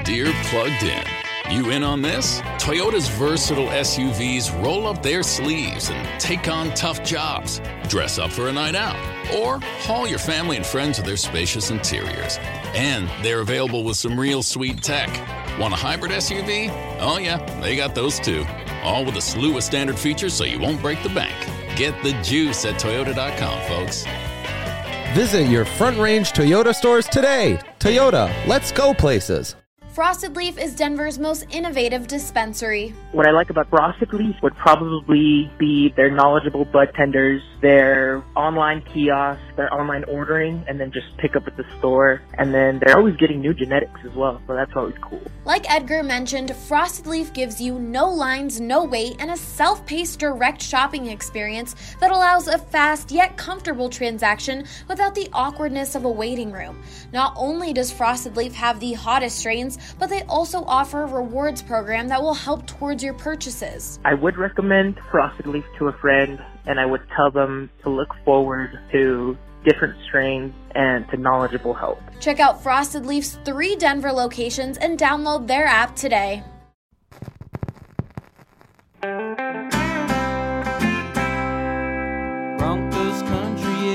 Deere Plugged In. You in on this? Toyota's versatile SUVs roll up their sleeves and take on tough jobs. Dress up for a night out, or haul your family and friends with their spacious interiors. And they're available with some real sweet tech. Want a hybrid SUV? Oh yeah, they got those too. All with a slew of standard features so you won't break the bank. Get the juice at Toyota.com, folks. Visit your Front Range Toyota stores today. Toyota, let's go places. Frosted Leaf is Denver's most innovative dispensary. What I like about Frosted Leaf would probably be their knowledgeable bud tenders, their online kiosks, their online ordering, and then just pick up at the store. And then they're always getting new genetics as well, so that's always cool. Like Edgar mentioned, Frosted Leaf gives you no lines, no wait, and a self-paced direct shopping experience that allows a fast yet comfortable transaction without the awkwardness of a waiting room. Not only does Frosted Leaf have the hottest strains, but they also offer a rewards program that will help towards your purchases. I would recommend Frosted Leaf to a friend, and I would tell them to look forward to different strains and to knowledgeable help. Check out Frosted Leaf's 3 Denver locations and download their app today. Broncos country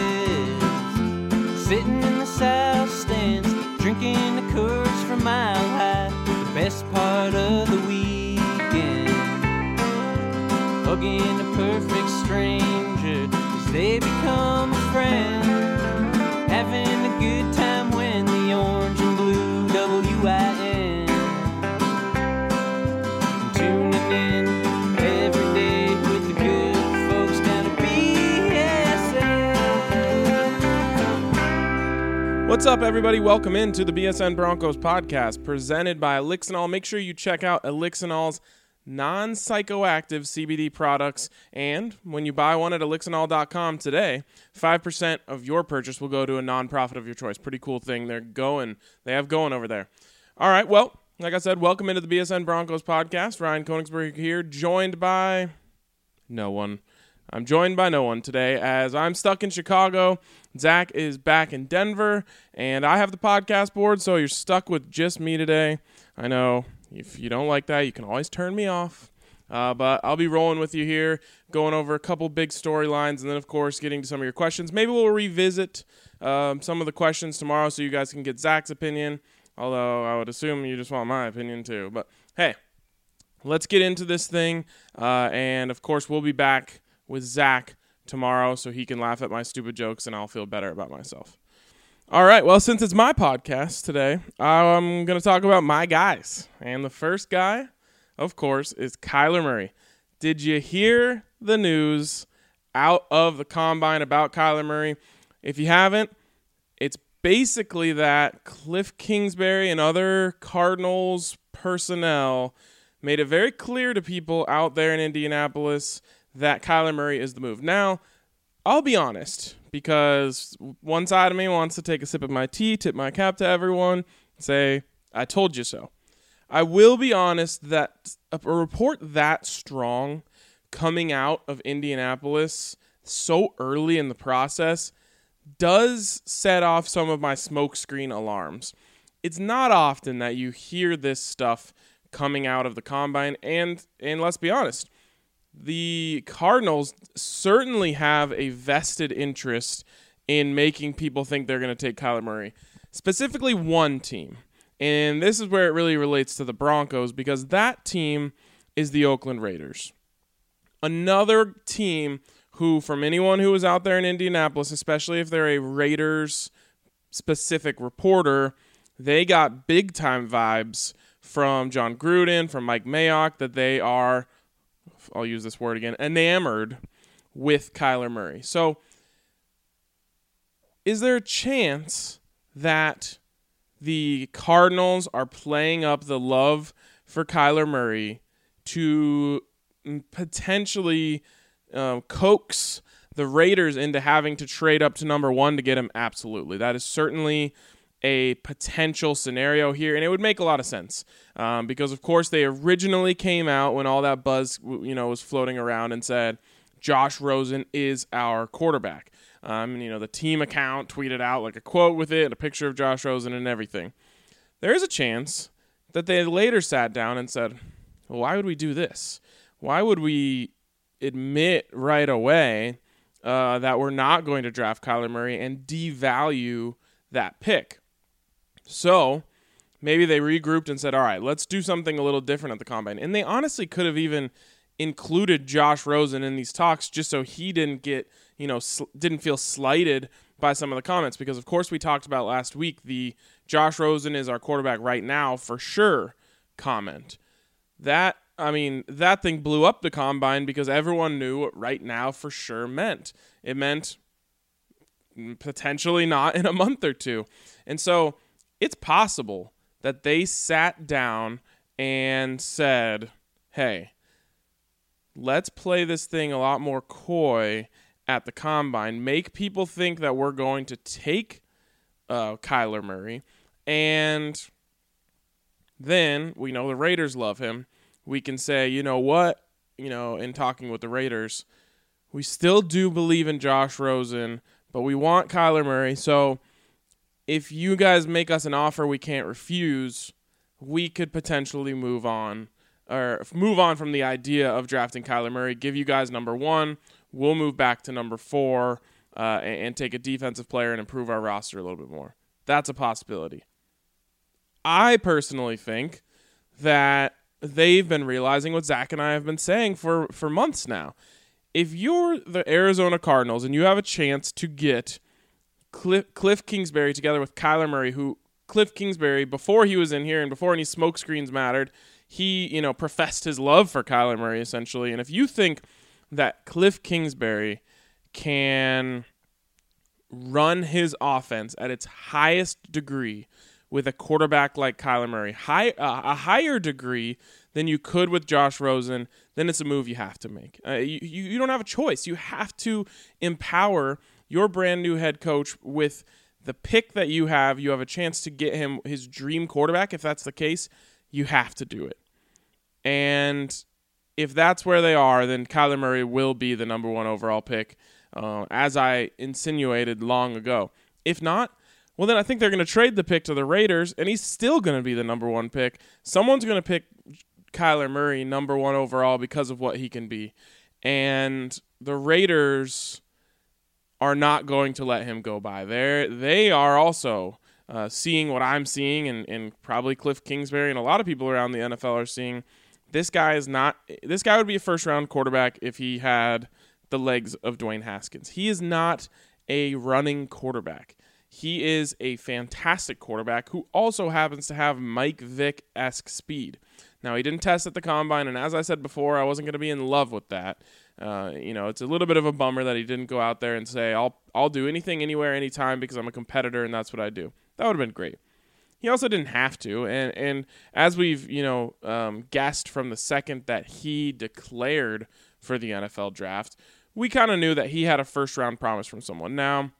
is sitting in the south stands, drinking a Coors from Mile High, the best part of the weekend. Hugging a perfect stranger as they become a friend. Having a good time when the orange and blue WIN. Tuning in every day with the good folks down at BSN. What's up, everybody? Welcome into the BSN Broncos podcast presented by Elixinol. Make sure you check out Elixinol's non-psychoactive CBD products, and when you buy one at elixinol.com today, 5% of your purchase will go to a nonprofit of your choice. Pretty cool thing they have going over there. All right, well, like I said, welcome into the BSN Broncos podcast. Ryan Koenigsberg here, joined by no one. I'm joined by no one today as I'm stuck in Chicago. Zach is back in Denver, and I have the podcast board, so you're stuck with just me today. I know. If you don't like that, you can always turn me off. But I'll be rolling with you here, going over a couple big storylines, and then, of course, getting to some of your questions. Maybe we'll revisit some of the questions tomorrow so you guys can get Zach's opinion, although I would assume you just want my opinion too. But, hey, let's get into this thing. And, of course, we'll be back with Zach tomorrow so he can laugh at my stupid jokes and I'll feel better about myself. All right, well, since it's my podcast today, I'm going to talk about my guys. And the first guy, of course, is Kyler Murray. Did you hear the news out of the Combine about Kyler Murray? If you haven't, it's basically that Cliff Kingsbury and other Cardinals personnel made it very clear to people out there in Indianapolis that Kyler Murray is the move. Now, I'll be honest, because one side of me wants to take a sip of my tea, tip my cap to everyone, and say, I told you so. I will be honest that a report that strong coming out of Indianapolis so early in the process does set off some of my smokescreen alarms. It's not often that you hear this stuff coming out of the Combine, and let's be honest, the Cardinals certainly have a vested interest in making people think they're going to take Kyler Murray. Specifically one team. And this is where it really relates to the Broncos because that team is the Oakland Raiders. Another team who, from anyone who was out there in Indianapolis, especially if they're a Raiders-specific reporter, they got big-time vibes from John Gruden, from Mike Mayock, that they are, I'll use this word again, enamored with Kyler Murray. So, is there a chance that the Cardinals are playing up the love for Kyler Murray to potentially coax the Raiders into having to trade up to number 1 to get him? Absolutely. That is certainly a potential scenario here, and it would make a lot of sense because, of course, they originally came out when all that buzz, was floating around and said Josh Rosen is our quarterback. The team account tweeted out like a quote with it, a picture of Josh Rosen and everything. There is a chance that they later sat down and said, well, why would we do this? Why would we admit right away that we're not going to draft Kyler Murray and devalue that pick? So maybe they regrouped and said, all right, let's do something a little different at the combine. And they honestly could have even included Josh Rosen in these talks just so he didn't get, didn't feel slighted by some of the comments. Because, of course, we talked about last week the Josh Rosen is our quarterback right now for sure comment. That thing blew up the combine because everyone knew what right now for sure meant. It meant potentially not in a month or two. And so it's possible that they sat down and said, hey, let's play this thing a lot more coy at the combine, make people think that we're going to take Kyler Murray, and then we know the Raiders love him. We can say, you know what, in talking with the Raiders, we still do believe in Josh Rosen, but we want Kyler Murray, so if you guys make us an offer we can't refuse, we could potentially move on from the idea of drafting Kyler Murray, give you guys number 1, we'll move back to number 4 and take a defensive player and improve our roster a little bit more. That's a possibility. I personally think that they've been realizing what Zach and I have been saying for months now. If you're the Arizona Cardinals and you have a chance to get Cliff Kingsbury together with Kyler Murray, who Cliff Kingsbury, before he was in here and before any smokescreens mattered, he, professed his love for Kyler Murray, essentially. And if you think that Cliff Kingsbury can run his offense at its highest degree with a quarterback like Kyler Murray, a higher degree than you could with Josh Rosen, then it's a move you have to make. You don't have a choice. You have to empower your brand new head coach with the pick that you have. You have a chance to get him his dream quarterback. If that's the case, you have to do it. And if that's where they are, then Kyler Murray will be the number 1 overall pick, as I insinuated long ago. If not, well, then I think they're going to trade the pick to the Raiders, and he's still going to be the number 1 pick. Someone's going to pick Kyler Murray number 1 overall because of what he can be. And the Raiders are not going to let him go by. They are also seeing what I'm seeing, and probably Cliff Kingsbury and a lot of people around the NFL are seeing. This guy would be a first-round quarterback if he had the legs of Dwayne Haskins. He is not a running quarterback. He is a fantastic quarterback who also happens to have Mike Vick-esque speed. Now, he didn't test at the combine, and as I said before, I wasn't going to be in love with that. It's a little bit of a bummer that he didn't go out there and say, I'll do anything, anywhere, anytime because I'm a competitor and that's what I do. That would have been great. He also didn't have to, and as we've guessed from the second that he declared for the NFL draft, we kind of knew that he had a first-round promise from someone. Now,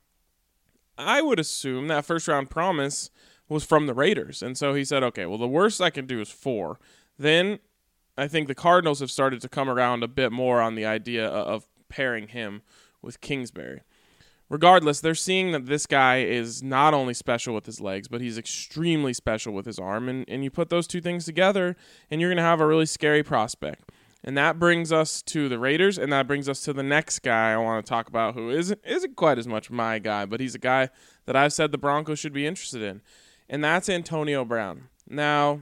I would assume that first-round promise was from the Raiders, and so he said, okay, well, the worst I can do is 4. Then I think the Cardinals have started to come around a bit more on the idea of pairing him with Kingsbury. Regardless, they're seeing that this guy is not only special with his legs, but he's extremely special with his arm. And you put those two things together, and you're going to have a really scary prospect. And that brings us to the Raiders, and that brings us to the next guy I want to talk about, who isn't quite as much my guy, but he's a guy that I've said the Broncos should be interested in. And that's Antonio Brown. Now,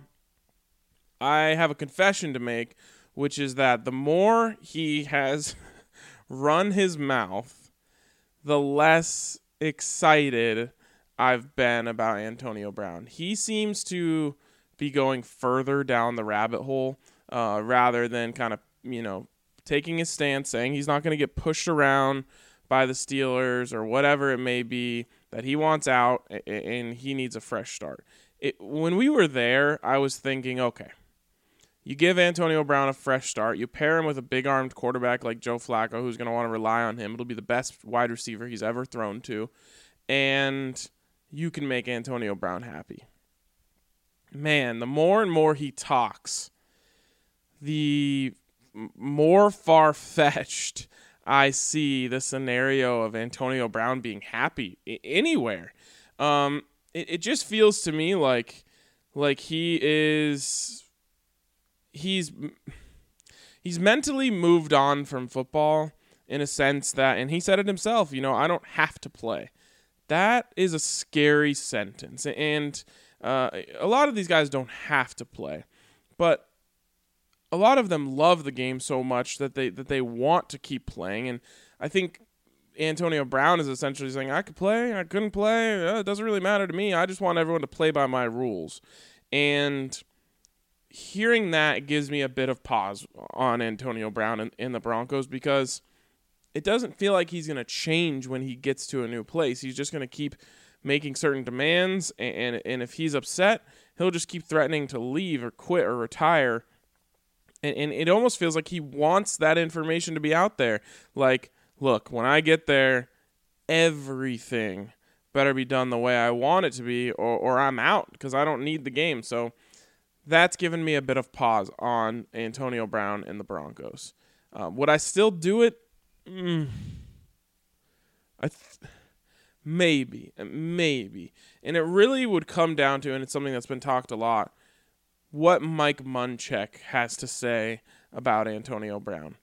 I have a confession to make, which is that the more he has run his mouth, the less excited I've been about Antonio Brown. He seems to be going further down the rabbit hole rather than kind of, taking his stance, saying he's not going to get pushed around by the Steelers or whatever it may be, that he wants out and he needs a fresh start. When we were there, I was thinking, okay, you give Antonio Brown a fresh start. You pair him with a big-armed quarterback like Joe Flacco, who's going to want to rely on him. It'll be the best wide receiver he's ever thrown to. And you can make Antonio Brown happy. Man, the more and more he talks, the more far-fetched I see the scenario of Antonio Brown being happy anywhere. It just feels to me like Like he's mentally moved on from football in a sense that, and he said it himself, I don't have to play. That is a scary sentence. And a lot of these guys don't have to play, but a lot of them love the game so much that they want to keep playing. And I think Antonio Brown is essentially saying, I could play, I couldn't play, it doesn't really matter to me. I just want everyone to play by my rules. And hearing that gives me a bit of pause on Antonio Brown in the Broncos, because it doesn't feel like he's going to change when he gets to a new place. He's just going to keep making certain demands, and if he's upset, he'll just keep threatening to leave or quit or retire. And it almost feels like he wants that information to be out there. Like, look, when I get there, everything better be done the way I want it to be, or I'm out because I don't need the game. So that's given me a bit of pause on Antonio Brown and the Broncos. Would I still do it? Maybe. And it really would come down to, and it's something that's been talked a lot, what Mike Munchak has to say about Antonio Brown.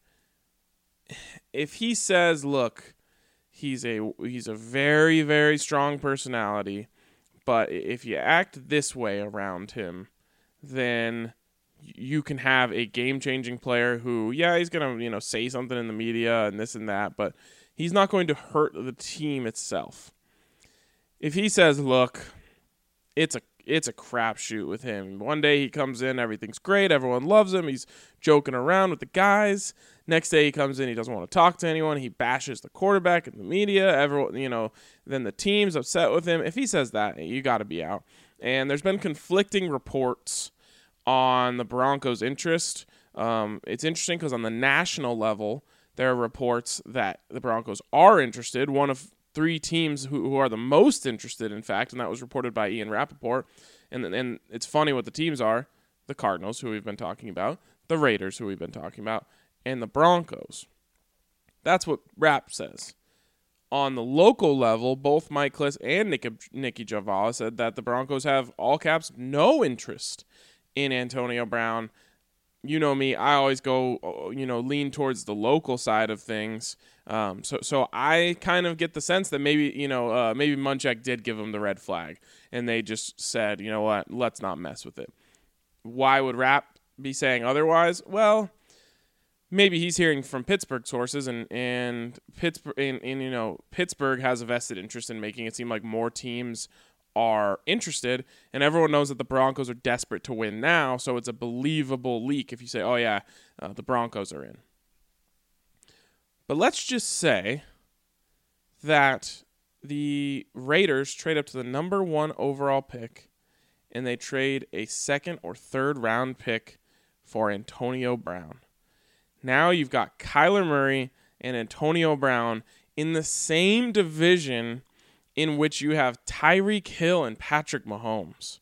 If he says, look, he's a very, very strong personality, but if you act this way around him, then you can have a game-changing player who, he's going to, say something in the media and this and that, but he's not going to hurt the team itself. If he says, look, it's a crapshoot with him. One day he comes in, everything's great, everyone loves him, he's joking around with the guys. Next day he comes in, he doesn't want to talk to anyone, he bashes the quarterback in the media, everyone, then the team's upset with him. If he says that, you got to be out. And there's been conflicting reports on the Broncos' interest. It's interesting because on the national level, there are reports that the Broncos are interested. One of 3 teams who are the most interested, in fact, and that was reported by Ian Rappaport. And it's funny what the teams are: the Cardinals, who we've been talking about, the Raiders, who we've been talking about, and the Broncos. That's what Rapp says. On the local level, both Mike Klis and Nicky Jhabvala said that the Broncos have, all caps, no interest in Antonio Brown. You know me, I always go, lean towards the local side of things. So I kind of get the sense that maybe Munchak did give him the red flag, and they just said, you know what, let's not mess with it. Why would Rapp be saying otherwise? Well, maybe he's hearing from Pittsburgh sources, and Pittsburgh has a vested interest in making it seem like more teams are interested, and everyone knows that the Broncos are desperate to win now, so it's a believable leak if you say, the Broncos are in. But let's just say that the Raiders trade up to the number 1 overall pick, and they trade a 2nd or 3rd round pick for Antonio Brown. Now you've got Kyler Murray and Antonio Brown in the same division in which you have Tyreek Hill and Patrick Mahomes.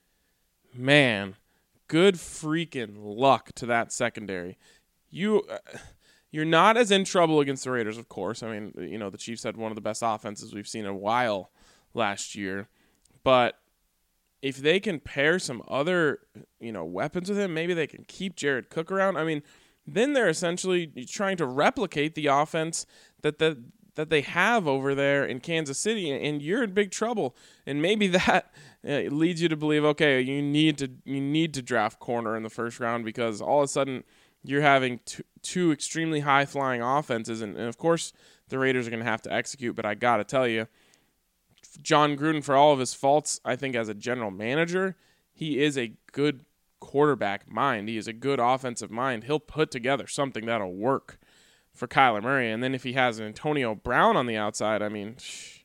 Man, good freaking luck to that secondary. You're not as in trouble against the Raiders, of course. I mean, the Chiefs had one of the best offenses we've seen in a while last year. But if they can pair some other, weapons with him, maybe they can keep Jared Cook around. I mean, then they're essentially trying to replicate the offense that they have over there in Kansas City, and you're in big trouble. And maybe that leads you to believe, okay, you need to draft corner in the first round, because all of a sudden you're having two extremely high-flying offenses, and of course the Raiders are going to have to execute. But I got to tell you, John Gruden, for all of his faults, I think as a general manager, he is a good quarterback mind. He is a good offensive mind. He'll put together something that'll work for Kyler Murray. And then if he has an Antonio Brown on the outside, I mean,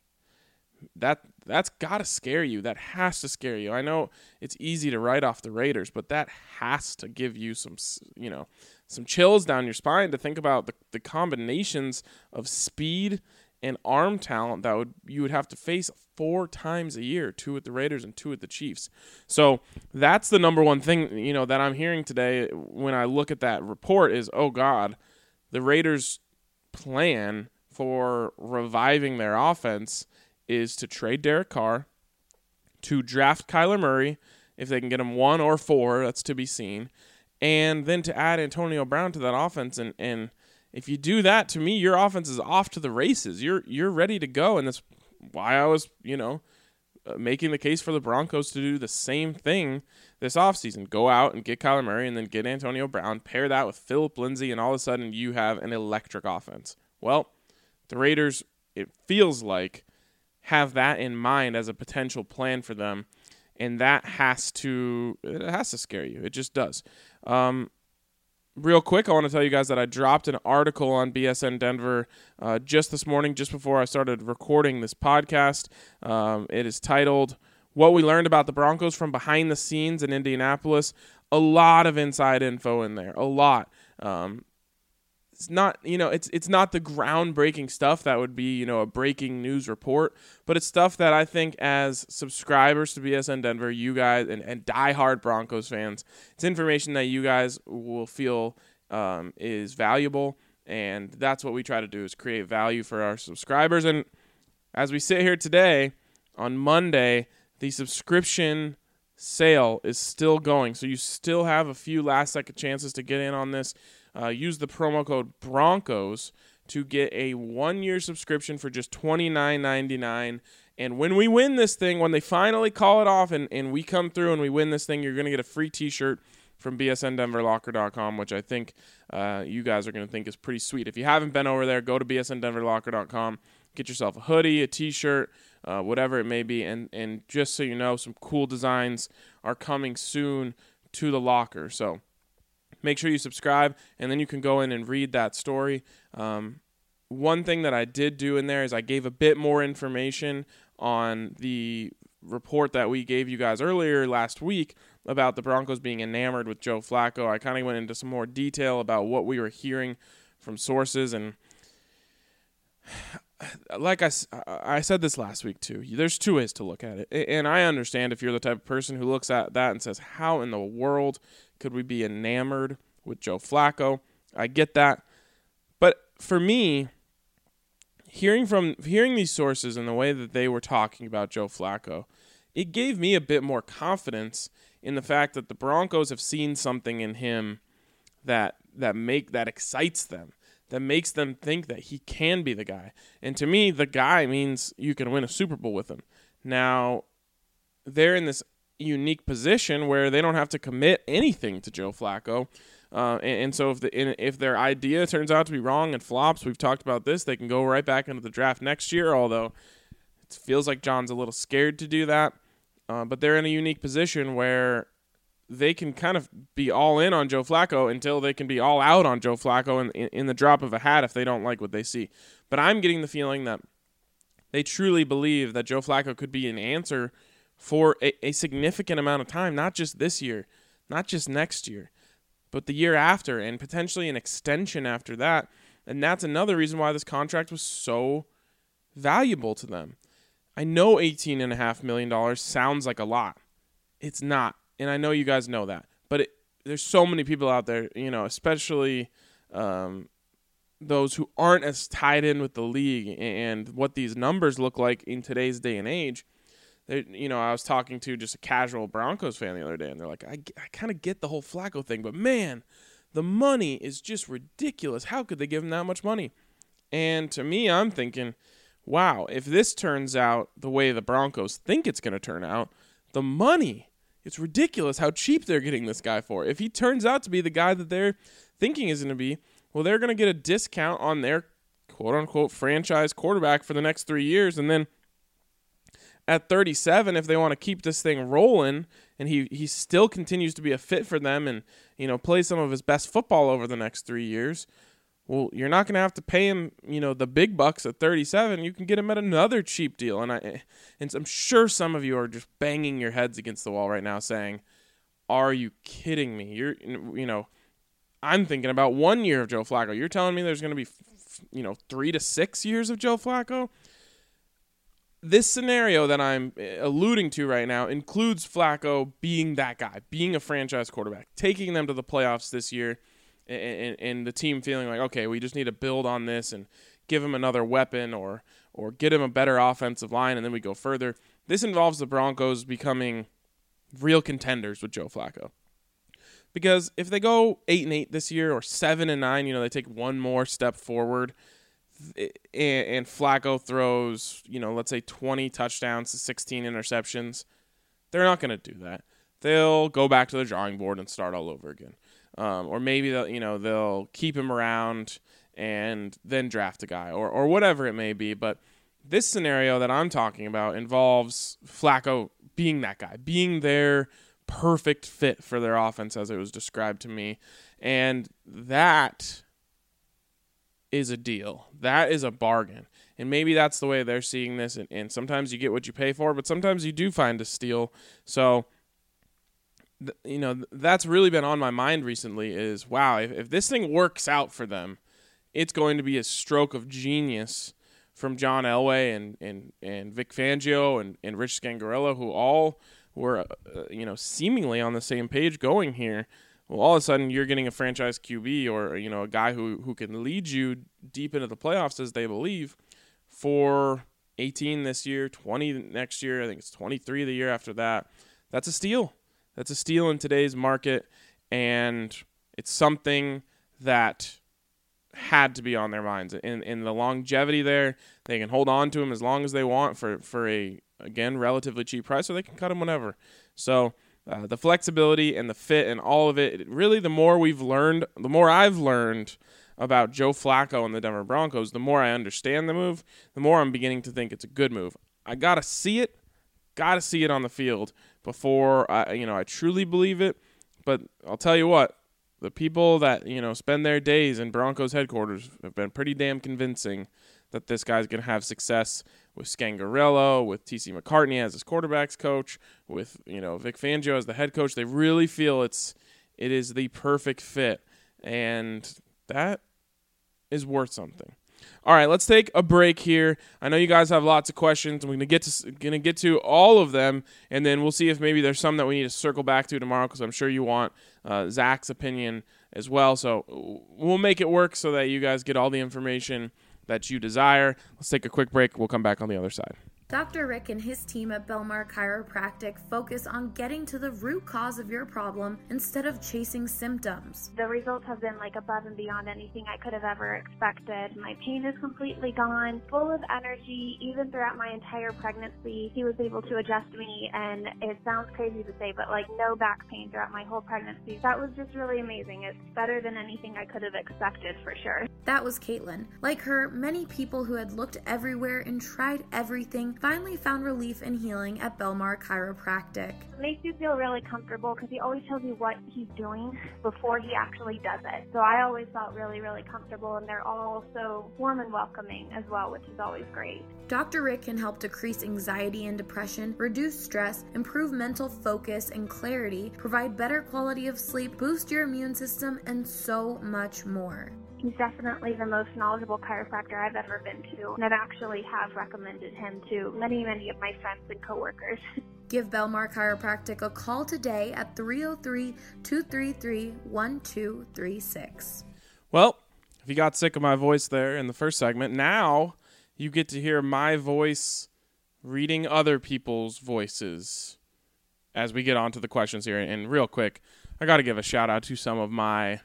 that's got to scare you. That has to scare you. I know it's easy to write off the Raiders, but that has to give you some chills down your spine to think about the combinations of speed and arm talent that you would have to face 4 times a year, 2 with the Raiders and 2 with the Chiefs. So that's the number one thing, that I'm hearing today when I look at that report is, oh God, the Raiders' plan for reviving their offense is to trade Derek Carr, to draft Kyler Murray, If they can get him 1 or 4, that's to be seen. And then to add Antonio Brown to that offense, and if you do that, to me, your offense is off to the races. You're ready to go, and that's why I was, making the case for the Broncos to do the same thing this offseason. Go out and get Kyler Murray and then get Antonio Brown, pair that with Phillip Lindsay, and all of a sudden you have an electric offense. Well, the Raiders, it feels like, have that in mind as a potential plan for them, and that has to scare you. It just does. Real quick, I want to tell you guys that I dropped an article on BSN Denver just this morning, just before I started recording this podcast. It is titled, What We Learned About the Broncos from Behind the Scenes in Indianapolis. A lot of inside info in there, a lot. It's not, it's not the groundbreaking stuff that would be, a breaking news report, but it's stuff that I think as subscribers to BSN Denver, you guys and diehard Broncos fans, it's information that you guys will feel is valuable, and that's what we try to do, is create value for our subscribers. And as we sit here today, on Monday, the subscription sale is still going, so you still have a few last-second chances to get in on this. Use the promo code BRONCOS to get a 1-year subscription for just $29.99. And when we win this thing, when they finally call it off and we come through and we win this thing, you're going to get a free T-shirt from bsndenverlocker.com, which I think you guys are going to think is pretty sweet. If you haven't been over there, go to bsndenverlocker.com, get yourself a hoodie, a T-shirt, whatever it may be. And just so you know, some cool designs are coming soon to the locker. So make sure you subscribe, and then you can go in and read that story. One thing that I did do in there is I gave a bit more information on the report that we gave you guys earlier last week about the Broncos being enamored with Joe Flacco. I kind of went into some more detail about what we were hearing from sources, and like I said this last week too, there's two ways to look at it. And I understand if you're the type of person who looks at that and says, how in the world could we be enamored with Joe Flacco? I get that. But for me, hearing these sources and the way that they were talking about Joe Flacco, it gave me a bit more confidence in the fact that the Broncos have seen something in him that excites them, that makes them think that he can be the guy. And to me, the guy means you can win a Super Bowl with him. Now, they're in this unique position where they don't have to commit anything to Joe Flacco. And so if their idea turns out to be wrong and flops, we've talked about this, they can go right back into the draft next year, although it feels like John's a little scared to do that. But they're in a unique position where they can kind of be all in on Joe Flacco until they can be all out on Joe Flacco in the drop of a hat if they don't like what they see. But I'm getting the feeling that they truly believe that Joe Flacco could be an answer for a significant amount of time, not just this year, not just next year, but the year after, and potentially an extension after that. And that's another reason why this contract was so valuable to them. I know $18.5 million sounds like a lot. It's not. And I know you guys know that. But there's so many people out there, especially those who aren't as tied in with the league and what these numbers look like in today's day and age. I was talking to just a casual Broncos fan the other day, and they're like, I kind of get the whole Flacco thing, but man, the money is just ridiculous. How could they give him that much money? And to me, I'm thinking, wow, if this turns out the way the Broncos think it's going to turn out, the money, it's ridiculous how cheap they're getting this guy for. If he turns out to be the guy that they're thinking is going to be, well, they're going to get a discount on their quote-unquote franchise quarterback for the next 3 years, and then at 37, if they want to keep this thing rolling and he still continues to be a fit for them and, play some of his best football over the next 3 years, well, you're not going to have to pay him, the big bucks at 37. You can get him at another cheap deal. And I'm sure some of you are just banging your heads against the wall right now saying, are you kidding me? I'm thinking about 1 year of Joe Flacco. You're telling me there's going to be, 3 to 6 years of Joe Flacco? This scenario that I'm alluding to right now includes Flacco being that guy, being a franchise quarterback, taking them to the playoffs this year, and the team feeling like, okay, we just need to build on this and give him another weapon or get him a better offensive line, and then we go further. This involves the Broncos becoming real contenders with Joe Flacco. Because if they go 8-8 this year or 7-9, they take one more step forward, and Flacco throws, let's say 20 touchdowns to 16 interceptions, they're not going to do that. They'll go back to the drawing board and start all over again. Or maybe they'll keep him around and then draft a guy or whatever it may be. But this scenario that I'm talking about involves Flacco being that guy, being their perfect fit for their offense as it was described to me. And that is a deal. That is a bargain. And maybe that's the way they're seeing this. And sometimes you get what you pay for, but sometimes you do find a steal. So, that's really been on my mind recently is, wow, if this thing works out for them, it's going to be a stroke of genius from John Elway and Vic Fangio and Rich Scangarello, who all were, seemingly on the same page going here. Well, all of a sudden you're getting a franchise QB or, a guy who can lead you deep into the playoffs as they believe for 18 this year, 20 next year. I think it's 23 the year after that. That's a steal. That's a steal in today's market, and it's something that had to be on their minds. In the longevity there, they can hold on to him as long as they want for a, again, relatively cheap price, or they can cut him whenever. So the flexibility and the fit and all of it, really the more I've learned about Joe Flacco and the Denver Broncos, the more I understand the move, the more I'm beginning to think it's a good move. I got to see it on the field before I truly believe it. But I'll tell you what, the people that, spend their days in Broncos headquarters have been pretty damn convincing that this guy's going to have success with Scangarello, with T.C. McCartney as his quarterback's coach, with, Vic Fangio as the head coach. They really feel it is the perfect fit, and that is worth something. All right, let's take a break here. I know you guys have lots of questions. I'm going to get to all of them, and then we'll see if maybe there's some that we need to circle back to tomorrow, because I'm sure you want Zach's opinion as well. So we'll make it work so that you guys get all the information that you desire. Let's take a quick break. We'll come back on the other side. Dr. Rick and his team at Belmar Chiropractic focus on getting to the root cause of your problem instead of chasing symptoms. The results have been above and beyond anything I could have ever expected. My pain is completely gone, full of energy. Even throughout my entire pregnancy, he was able to adjust me, and it sounds crazy to say, but no back pain throughout my whole pregnancy. That was just really amazing. It's better than anything I could have expected, for sure. That was Caitlin. Like her, many people who had looked everywhere and tried everything finally found relief and healing at Belmar Chiropractic. It makes you feel really comfortable because he always tells you what he's doing before he actually does it. So I always felt really, really comfortable, and they're all so warm and welcoming as well, which is always great. Dr. Rick can help decrease anxiety and depression, reduce stress, improve mental focus and clarity, provide better quality of sleep, boost your immune system, and so much more. He's definitely the most knowledgeable chiropractor I've ever been to, and I've actually have recommended him to many, many of my friends and coworkers. Give Belmar Chiropractic a call today at 303-233-1236. Well, if you got sick of my voice there in the first segment, now you get to hear my voice reading other people's voices as we get on to the questions here. And real quick, I got to give a shout out to some of my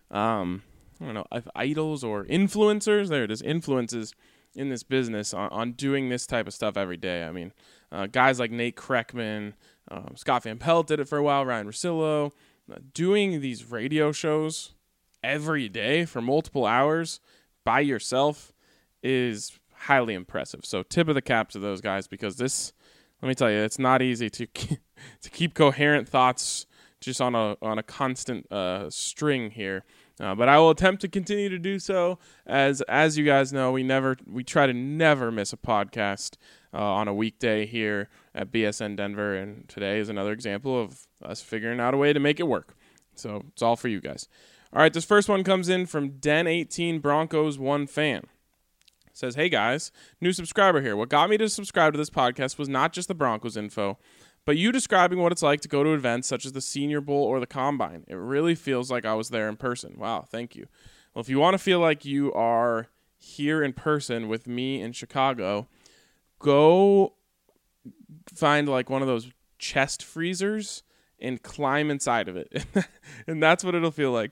idols or influencers. There it is, influences in this business on doing this type of stuff every day. I mean, guys like Nate Kreckman, Scott Van Pelt did it for a while, Ryan Russillo, doing these radio shows every day for multiple hours by yourself is highly impressive. So tip of the cap to those guys, because this, let me tell you, it's not easy to keep coherent thoughts just on a constant string here. But I will attempt to continue to do so. As you guys know, we try to never miss a podcast on a weekday here at BSN Denver, and today is another example of us figuring out a way to make it work. So it's all for you guys. All right, this first one comes in from Den18 Broncos 1 fan. It says, "Hey guys, new subscriber here. What got me to subscribe to this podcast was not just the Broncos info, but you describing what it's like to go to events such as the Senior Bowl or the Combine. It really feels like I was there in person." Wow, thank you. Well, if you want to feel like you are here in person with me in Chicago, go find one of those chest freezers and climb inside of it. And that's what it'll feel like.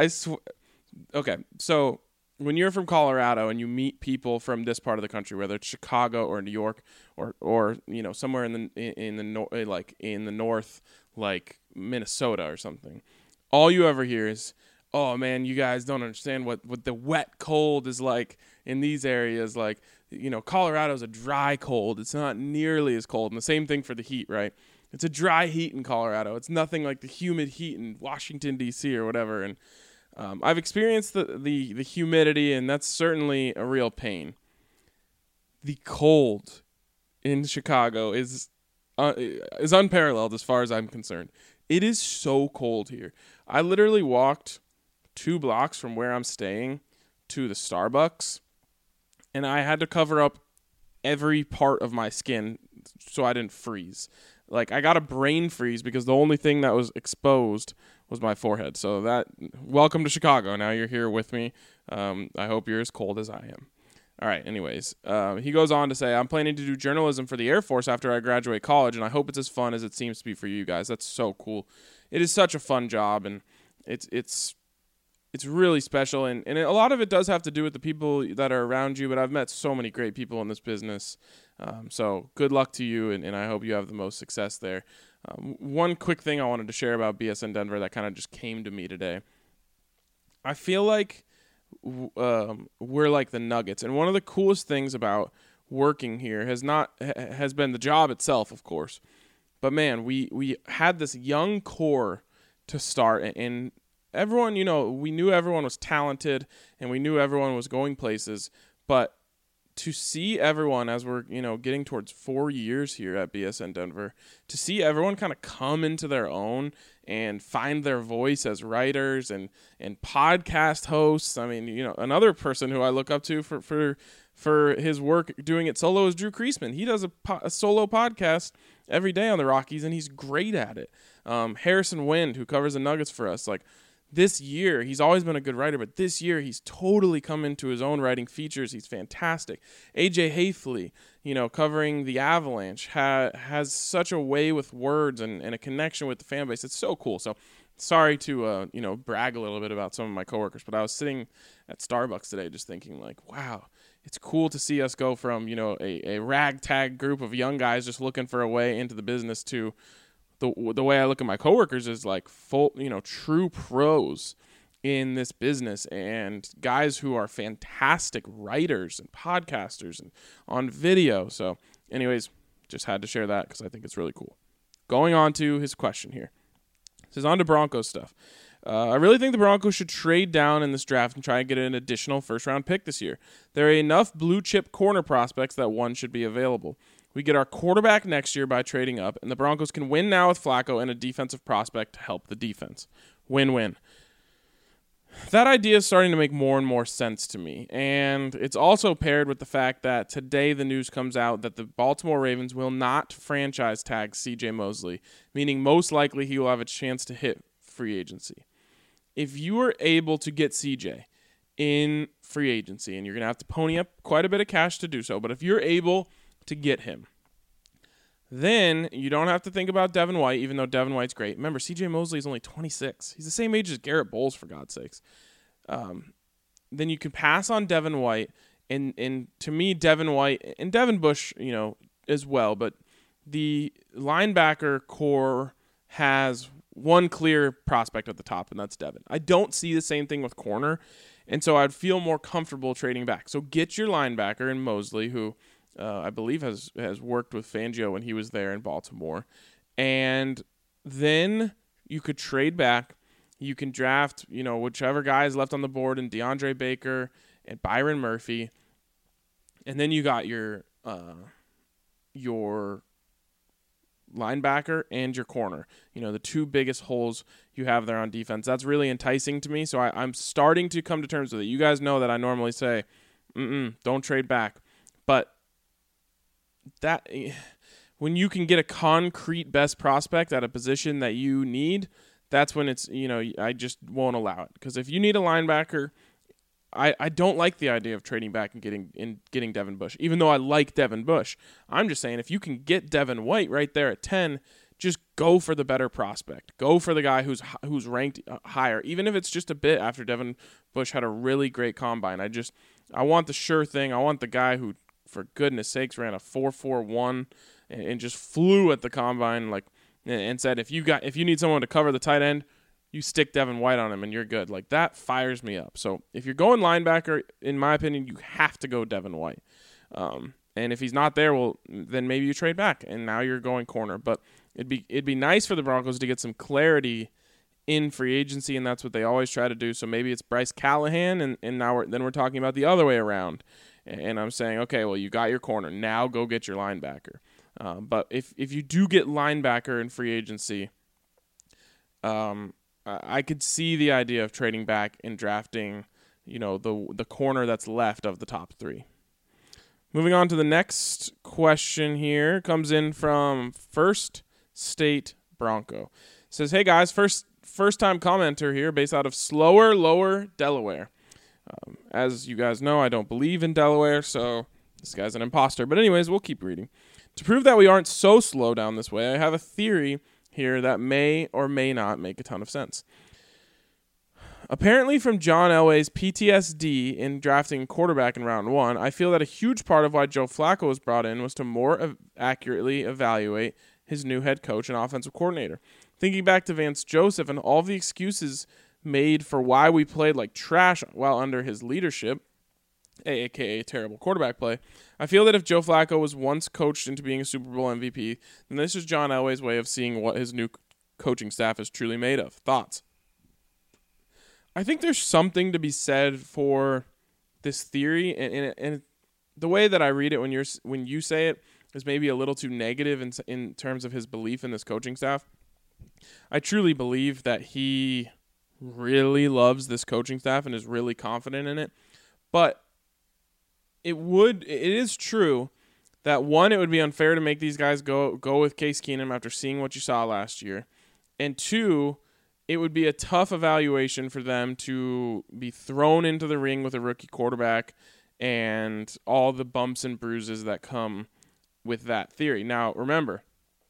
Okay, so when you're from Colorado and you meet people from this part of the country, whether it's Chicago or New York or you know, somewhere in the north, like Minnesota or something, all you ever hear is, "Oh man, you guys don't understand what the wet cold is like in these areas. Like, you know, Colorado's a dry cold. It's not nearly as cold." And the same thing for the heat, right? It's a dry heat in Colorado. It's nothing like the humid heat in Washington, D.C. or whatever. And I've experienced the humidity, and that's certainly a real pain. The cold in Chicago is unparalleled as far as I'm concerned. It is so cold here. I literally walked 2 blocks from where I'm staying to the Starbucks, and I had to cover up every part of my skin so I didn't freeze. Like, I got a brain freeze because the only thing that was exposed was my forehead. So welcome to Chicago. Now you're here with me. I hope you're as cold as I am. All right, anyways, he goes on to say, "I'm planning to do journalism for the Air Force after I graduate college, and I hope it's as fun as it seems to be for you guys." That's so cool. It is such a fun job, and it's really special, and a lot of it does have to do with the people that are around you, but I've met so many great people in this business. So good luck to you, and I hope you have the most success there. One quick thing I wanted to share about BSN Denver that kind of just came to me today. I feel like we're like the Nuggets, and one of the coolest things about working here has been the job itself, of course. But man, we had this young core to start, and everyone, you know, we knew everyone was talented, and we knew everyone was going places, but to see everyone, as we're, you know, getting towards 4 years here at BSN Denver, to see everyone kind of come into their own and find their voice as writers and podcast hosts. I mean, you know, another person who I look up to for his work doing it solo is Drew Creasman. He does a solo podcast every day on the Rockies, and he's great at it. Harrison Wind, who covers the Nuggets for us, like, this year, he's always been a good writer, but this year he's totally come into his own writing features. He's fantastic. AJ Hayfley, you know, covering the Avalanche, has such a way with words and a connection with the fan base. It's so cool. So sorry to, you know, brag a little bit about some of my coworkers, but I was sitting at Starbucks today just thinking, like, wow, it's cool to see us go from, you know, a ragtag group of young guys just looking for a way into the business to the way I look at my coworkers is like full, you know, true pros in this business, and guys who are fantastic writers and podcasters and on video. So anyways, just had to share that because I think it's really cool. Going on to his question here. It says, on to Broncos stuff. I really think the Broncos should trade down in this draft and try and get an additional first-round pick this year. There are enough blue-chip corner prospects that one should be available. We get our quarterback next year by trading up, and the Broncos can win now with Flacco and a defensive prospect to help the defense. Win-win. That idea is starting to make more and more sense to me, and it's also paired with the fact that today the news comes out that the Baltimore Ravens will not franchise tag C.J. Mosley, meaning most likely he will have a chance to hit free agency. If you are able to get C.J. in free agency, and you're going to have to pony up quite a bit of cash to do so, but if you're able to get him, then you don't have to think about Devin White, even though Devin White's great. Remember, C.J. Mosley is only 26. He's the same age as Garrett Bowles, for God's sakes. Then you can pass on Devin White, and to me, Devin White and Devin Bush, you know, as well. But the linebacker core has one clear prospect at the top, and that's Devin. I don't see the same thing with corner, and so I'd feel more comfortable trading back. So get your linebacker in Mosley, who I believe has worked with Fangio when he was there in Baltimore. And then you could trade back. You can draft, you know, whichever guy is left on the board, and DeAndre Baker and Byron Murphy. And then you got your linebacker and your corner. You know, the two biggest holes you have there on defense. That's really enticing to me. So I'm starting to come to terms with it. You guys know that I normally say, don't trade back. But that when you can get a concrete best prospect at a position that you need, that's when it's, you know, I just won't allow it. Because if you need a linebacker, I don't like the idea of trading back and getting Devin Bush, even though I like Devin Bush. I'm just saying if you can get Devin White right there at 10 just go for the better prospect. Go for the guy who's ranked higher, even if it's just a bit after Devin Bush had a really great combine. I want the sure thing. I want the guy who, for goodness sakes, ran a 4.41 and just flew at the combine, like, and said, if you need someone to cover the tight end, you stick Devin White on him and you're good. Like, that fires me up. So if you're going linebacker, in my opinion, you have to go Devin White. And if he's not there, well, then maybe you trade back and now you're going corner. But it'd be nice for the Broncos to get some clarity in free agency, and that's what they always try to do. So maybe it's Bryce Callahan, and now we're talking about the other way around. And I'm saying, okay, well, you got your corner. Now go get your linebacker. But if you do get linebacker in free agency, I could see the idea of trading back and drafting, the corner that's left of the top three. Moving on to the next question here, comes in from First State Bronco. It says, hey guys, first time commenter here based out of Slower Lower, Delaware. As you guys know, I don't believe in Delaware, so this guy's an imposter. But anyways, we'll keep reading. To prove that we aren't so slow down this way, I have a theory here that may or may not make a ton of sense. Apparently from John Elway's PTSD in drafting quarterback in round 1, I feel that a huge part of why Joe Flacco was brought in was to more accurately evaluate his new head coach and offensive coordinator. Thinking back to Vance Joseph and all the excuses made for why we played like trash while under his leadership, aka terrible quarterback play, I feel that if Joe Flacco was once coached into being a Super Bowl MVP, then this is John Elway's way of seeing what his new coaching staff is truly made of. Thoughts? I think there's something to be said for this theory, and the way that I read it when you say it is maybe a little too negative in terms of his belief in this coaching staff. I truly believe that he really loves this coaching staff and is really confident in it, but it is true that, one, it would be unfair to make these guys go with Case Keenum after seeing what you saw last year, and two, it would be a tough evaluation for them to be thrown into the ring with a rookie quarterback and all the bumps and bruises that come with that theory. Now, remember,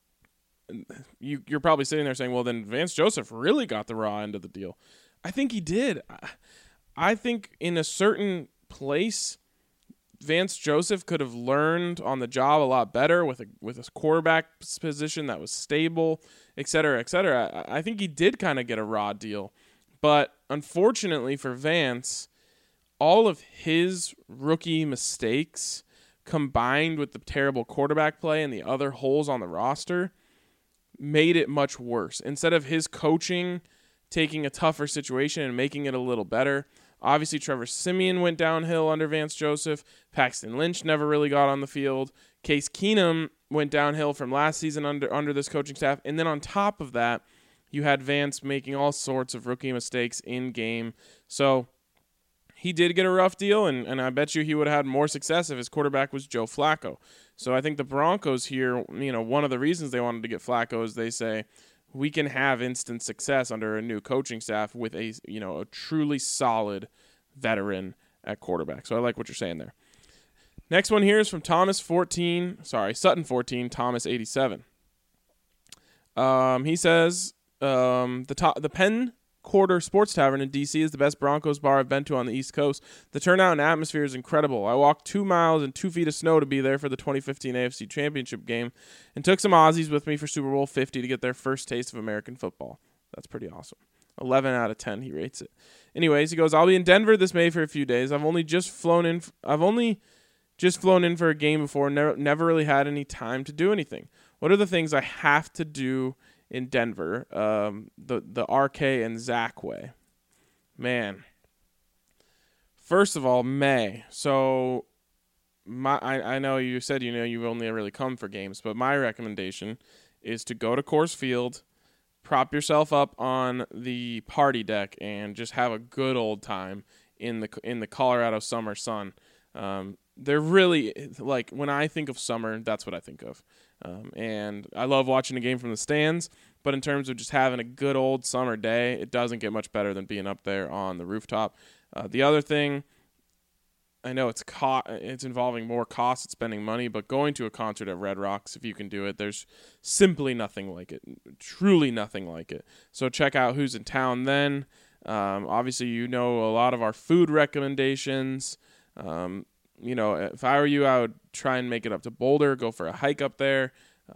you're probably sitting there saying, well, then Vance Joseph really got the raw end of the deal. I think he did. I think in a certain place, Vance Joseph could have learned on the job a lot better with a quarterback position that was stable, et cetera, et cetera. I think he did kind of get a raw deal. But unfortunately for Vance, all of his rookie mistakes combined with the terrible quarterback play and the other holes on the roster made it much worse. Instead of his coaching taking a tougher situation and making it a little better, obviously Trevor Siemian went downhill under Vance Joseph. Paxton Lynch never really got on the field. Case Keenum went downhill from last season under this coaching staff. And then on top of that, you had Vance making all sorts of rookie mistakes in game. So he did get a rough deal, and I bet you he would have had more success if his quarterback was Joe Flacco. So I think the Broncos here, one of the reasons they wanted to get Flacco is they say, we can have instant success under a new coaching staff with a truly solid veteran at quarterback. So I like what you're saying there. Next one here is from Sutton 14, Thomas 87. He says, the Penn Quarter Sports Tavern in D.C. is the best Broncos bar I've been to on the East Coast. The turnout and atmosphere is incredible. I walked 2 miles in 2 feet of snow to be there for the 2015 AFC Championship game and took some Aussies with me for Super Bowl 50 to get their first taste of American football. That's pretty awesome. 11 out of 10, he rates it. Anyways, he goes, I'll be in Denver this May for a few days. I've only just flown in for a game before, never really had any time to do anything. What are the things I have to do in Denver, the RK and Zach way? Man. First of all, May. So I know you said you've only really come for games, but my recommendation is to go to Coors Field, prop yourself up on the party deck, and just have a good old time in the Colorado summer sun. They're really, like, when I think of summer, that's what I think of. And I love watching a game from the stands, but in terms of just having a good old summer day, it doesn't get much better than being up there on the rooftop. The other thing, I know it's involving more cost, it's spending money, but going to a concert at Red Rocks, if you can do it, there's simply nothing like it. Truly nothing like it. So check out who's in town then. Obviously, you know a lot of our food recommendations. If I were you, I would try and make it up to Boulder, go for a hike up there.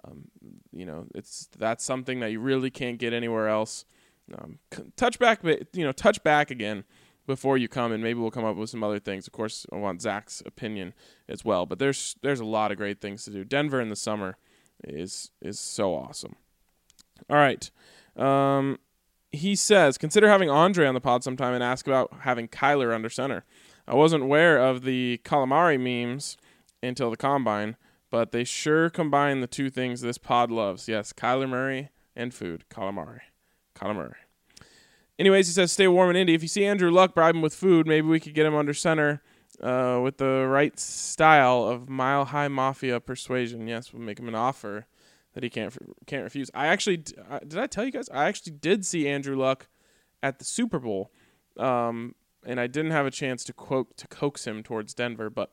That's something that you really can't get anywhere else. Touch back again before you come, and maybe we'll come up with some other things. Of course, I want Zach's opinion as well, but there's a lot of great things to do. Denver in the summer is so awesome. All right. He says, consider having Andre on the pod sometime and ask about having Kyler under center. I wasn't aware of the calamari memes until the combine, but they sure combine the two things this pod loves. Yes, Kyler Murray and food. Calamari. Anyways, he says, stay warm in Indy. If you see Andrew Luck, bribe him with food. Maybe we could get him under center with the right style of Mile High Mafia persuasion. Yes, we'll make him an offer that he can't refuse. Did I tell you guys? I actually did see Andrew Luck at the Super Bowl, and I didn't have a chance to coax him towards Denver, but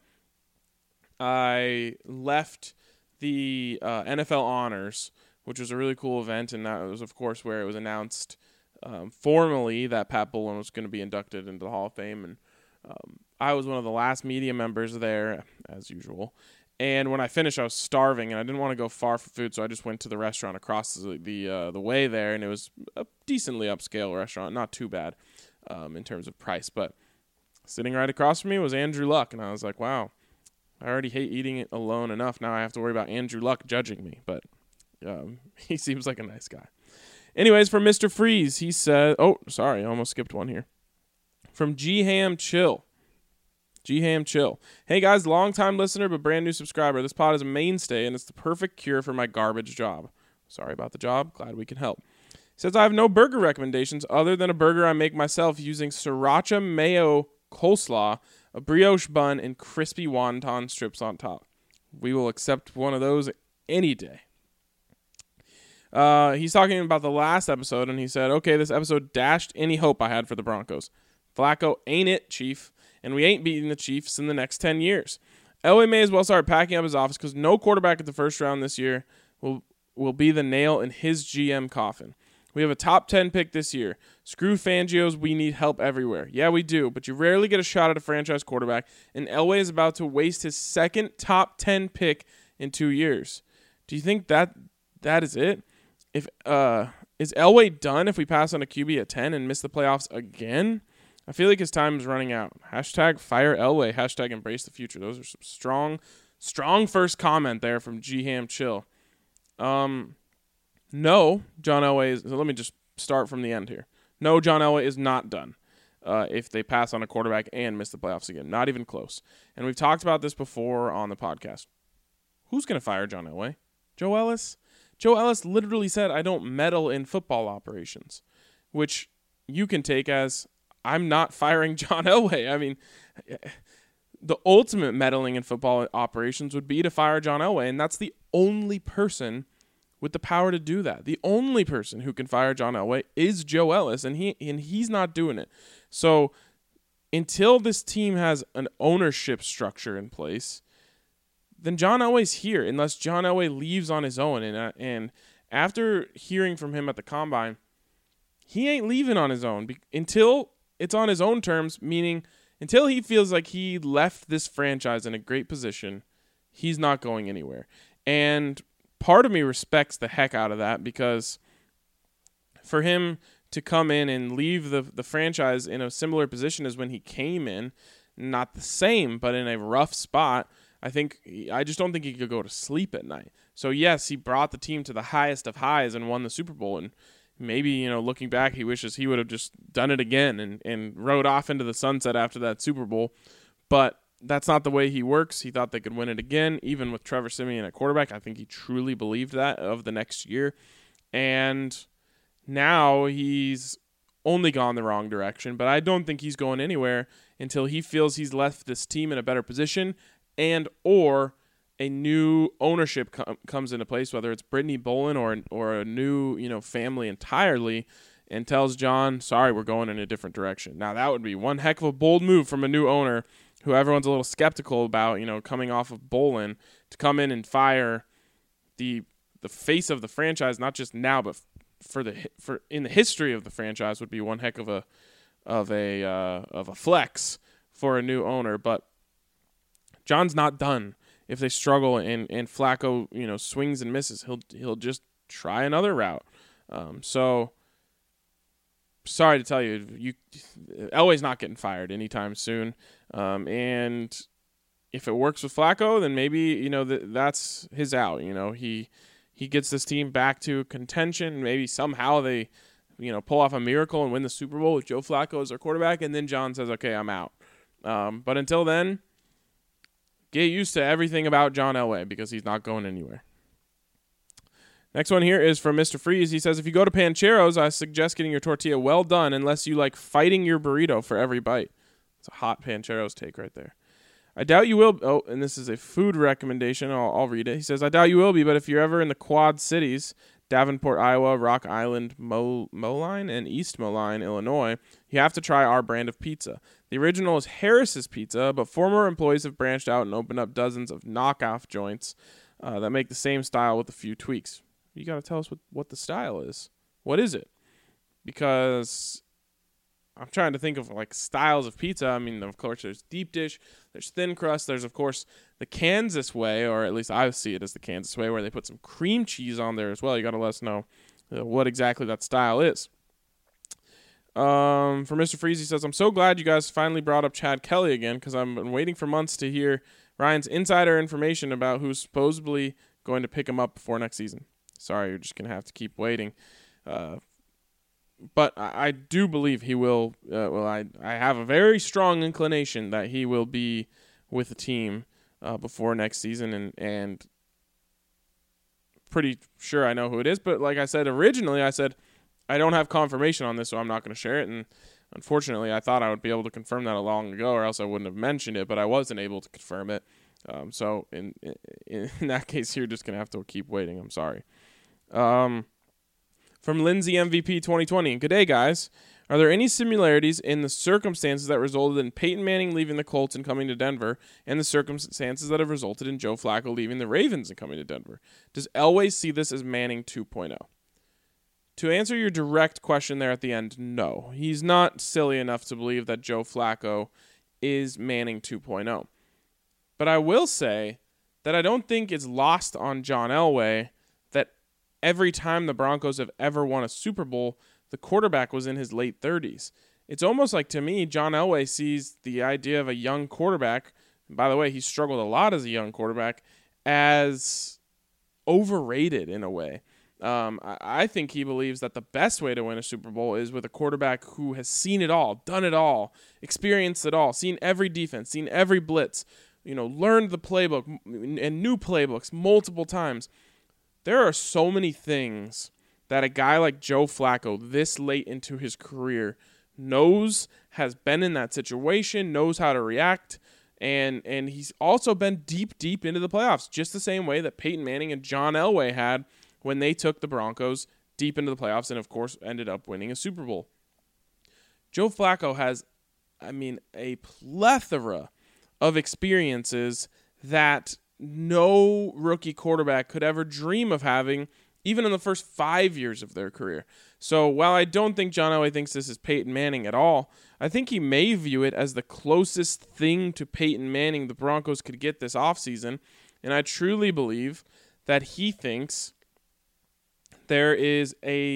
I left the NFL Honors, which was a really cool event, and that was, of course, where it was announced formally that Pat Bowlen was going to be inducted into the Hall of Fame, and I was one of the last media members there, as usual. And when I finished, I was starving, and I didn't want to go far for food, so I just went to the restaurant across the way there, and it was a decently upscale restaurant, not too bad in terms of price. But sitting right across from me was Andrew Luck, and I was like, wow, I already hate eating it alone enough. Now I have to worry about Andrew Luck judging me, but he seems like a nice guy. Anyways, from Mr. Freeze, he said, I almost skipped one here. From G-Ham Chill. Hey guys, long-time listener but brand new subscriber. This pod is a mainstay, and it's the perfect cure for my garbage job. Sorry about the job. Glad we can help. He says, I have no burger recommendations other than a burger I make myself using sriracha mayo coleslaw, a brioche bun, and crispy wonton strips on top. We will accept one of those any day. He's talking about the last episode, and he said, okay, this episode dashed any hope I had for the Broncos. Flacco ain't it, Chief, and we ain't beating the Chiefs in the next 10 years. Elway may as well start packing up his office because no quarterback at the first round this year will be the nail in his GM coffin. We have a top 10 pick this year. Screw Fangio's, we need help everywhere. Yeah, we do, but you rarely get a shot at a franchise quarterback, and Elway is about to waste his second top 10 pick in 2 years. Do you think that is it? If is Elway done if we pass on a QB at 10 and miss the playoffs again? I feel like his time is running out. Hashtag fire Elway. Hashtag embrace the future. Those are some strong first comment there from G-Ham Chill. No, John Elway is... Let me just start from the end here. No, John Elway is not done if they pass on a quarterback and miss the playoffs again. Not even close. And we've talked about this before on the podcast. Who's going to fire John Elway? Joe Ellis? Joe Ellis literally said, I don't meddle in football operations, which you can take as... I'm not firing John Elway. I mean, the ultimate meddling in football operations would be to fire John Elway, and that's the only person with the power to do that. The only person who can fire John Elway is Joe Ellis, and he's not doing it. So until this team has an ownership structure in place, then John Elway's here, unless John Elway leaves on his own. And after hearing from him at the Combine, he ain't leaving on his own until it's on his own terms, meaning until he feels like he left this franchise in a great position, he's not going anywhere. And part of me respects the heck out of that, because for him to come in and leave the franchise in a similar position as when he came in, not the same, but in a rough spot, I just don't think he could go to sleep at night. So yes, he brought the team to the highest of highs and won the Super Bowl, and maybe, looking back, he wishes he would have just done it again and rode off into the sunset after that Super Bowl. But that's not the way he works. He thought they could win it again, even with Trevor Siemian at quarterback. I think he truly believed that of the next year. And now he's only gone the wrong direction, but I don't think he's going anywhere until he feels he's left this team in a better position and or a new ownership comes into place, whether it's Brittany Bowlen or a new family entirely, and tells John, sorry, we're going in a different direction. Now, that would be one heck of a bold move from a new owner who everyone's a little skeptical about, coming off of Bolin, to come in and fire the face of the franchise, not just now, but for in the history of the franchise, would be one heck of a flex for a new owner. But John's not done. If they struggle and Flacco, swings and misses, he'll just try another route. So sorry to tell you, Elway's not getting fired anytime soon. And if it works with Flacco, then maybe, that's his out. He gets this team back to contention. Maybe somehow they, pull off a miracle and win the Super Bowl with Joe Flacco as their quarterback. And then John says, okay, I'm out. But until then, get used to everything about John Elway because he's not going anywhere. Next one here is from Mr. Freeze. He says, if you go to Pancheros, I suggest getting your tortilla well done unless you like fighting your burrito for every bite. It's a hot Pancheros take right there. I doubt you will. Oh, and this is a food recommendation. I'll read it. He says, I doubt you will be, but if you're ever in the Quad Cities, Davenport, Iowa, Rock Island, Moline, and East Moline, Illinois, you have to try our brand of pizza. The original is Harris's Pizza, but former employees have branched out and opened up dozens of knockoff joints that make the same style with a few tweaks. You got to tell us what the style is. What is it? Because I'm trying to think of like styles of pizza. I mean, of course, there's deep dish, there's thin crust, there's of course the Kansas way, or at least I see it as the Kansas way, where they put some cream cheese on there as well. You got to let us know what exactly that style is. For Mr. Freeze, he says, I'm so glad you guys finally brought up Chad Kelly again because I've been waiting for months to hear Ryan's insider information about who's supposedly going to pick him up before next season. Sorry, you're just going to have to keep waiting. But I do believe he will. I have a very strong inclination that he will be with the team before next season, and pretty sure I know who it is. But like I said originally, I said I don't have confirmation on this, so I'm not going to share it. And unfortunately, I thought I would be able to confirm that long ago, or else I wouldn't have mentioned it. But I wasn't able to confirm it. So in that case, you're just going to have to keep waiting. I'm sorry. From Lindsay MVP 2020. Good day, guys. Are there any similarities in the circumstances that resulted in Peyton Manning leaving the Colts and coming to Denver, and the circumstances that have resulted in Joe Flacco leaving the Ravens and coming to Denver? Does Elway see this as Manning 2.0? To answer your direct question there at the end, no. He's not silly enough to believe that Joe Flacco is Manning 2.0. But I will say that I don't think it's lost on John Elway that every time the Broncos have ever won a Super Bowl, the quarterback was in his late 30s. It's almost like, to me, John Elway sees the idea of a young quarterback, and by the way, he struggled a lot as a young quarterback, as overrated in a way. I think he believes that the best way to win a Super Bowl is with a quarterback who has seen it all, done it all, experienced it all, seen every defense, seen every blitz, learned the playbook and new playbooks multiple times. There are so many things that a guy like Joe Flacco this late into his career knows, has been in that situation, knows how to react, and he's also been deep into the playoffs, just the same way that Peyton Manning and John Elway had when they took the Broncos deep into the playoffs and, of course, ended up winning a Super Bowl. Joe Flacco has, a plethora of experiences that no rookie quarterback could ever dream of having, even in the first 5 years of their career. So while I don't think John Elway thinks this is Peyton Manning at all, I think he may view it as the closest thing to Peyton Manning the Broncos could get this offseason. And I truly believe that he thinks there is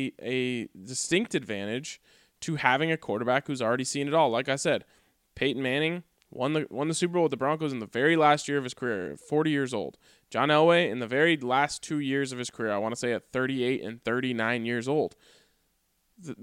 a distinct advantage to having a quarterback who's already seen it all. Like I said, Peyton Manning won the Super Bowl with the Broncos in the very last year of his career, 40 years old. John Elway in the very last 2 years of his career, I want to say at 38 and 39 years old. The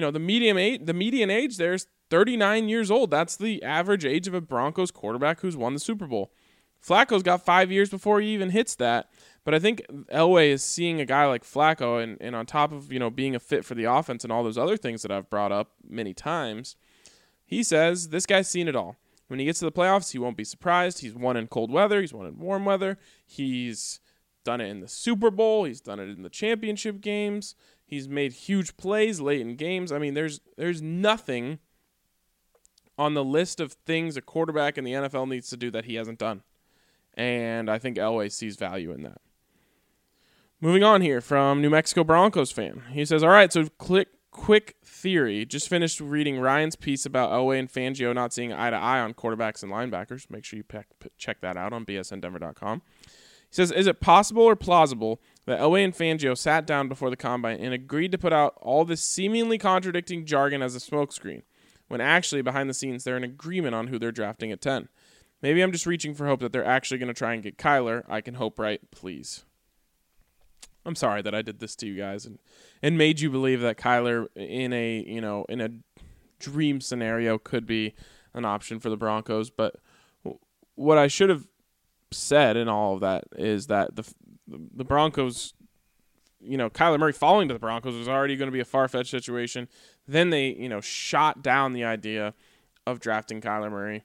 median age there is 39 years old. That's the average age of a Broncos quarterback who's won the Super Bowl. Flacco's got 5 years before he even hits that. But I think Elway is seeing a guy like Flacco, and on top of being a fit for the offense and all those other things that I've brought up many times, he says this guy's seen it all. When he gets to the playoffs, he won't be surprised. He's won in cold weather. He's won in warm weather. He's done it in the Super Bowl. He's done it in the championship games. He's made huge plays late in games. There's nothing on the list of things a quarterback in the NFL needs to do that he hasn't done. And I think Elway sees value in that. Moving on here from New Mexico Broncos fan. He says, all right, so quick theory. Just finished reading Ryan's piece about Elway and Fangio not seeing eye to eye on quarterbacks and linebackers. Make sure you check that out on bsndenver.com. He says, is it possible or plausible that Elway and Fangio sat down before the combine and agreed to put out all this seemingly contradicting jargon as a smokescreen, when actually behind the scenes they're in agreement on who they're drafting at 10? Maybe I'm just reaching for hope that they're actually going to try and get Kyler. I can hope right, please. I'm sorry that I did this to you guys and made you believe that Kyler in a dream scenario could be an option for the Broncos. But what I should have said in all of that is that the Broncos, Kyler Murray falling to the Broncos was already going to be a far-fetched situation. Then they, shot down the idea of drafting Kyler Murray.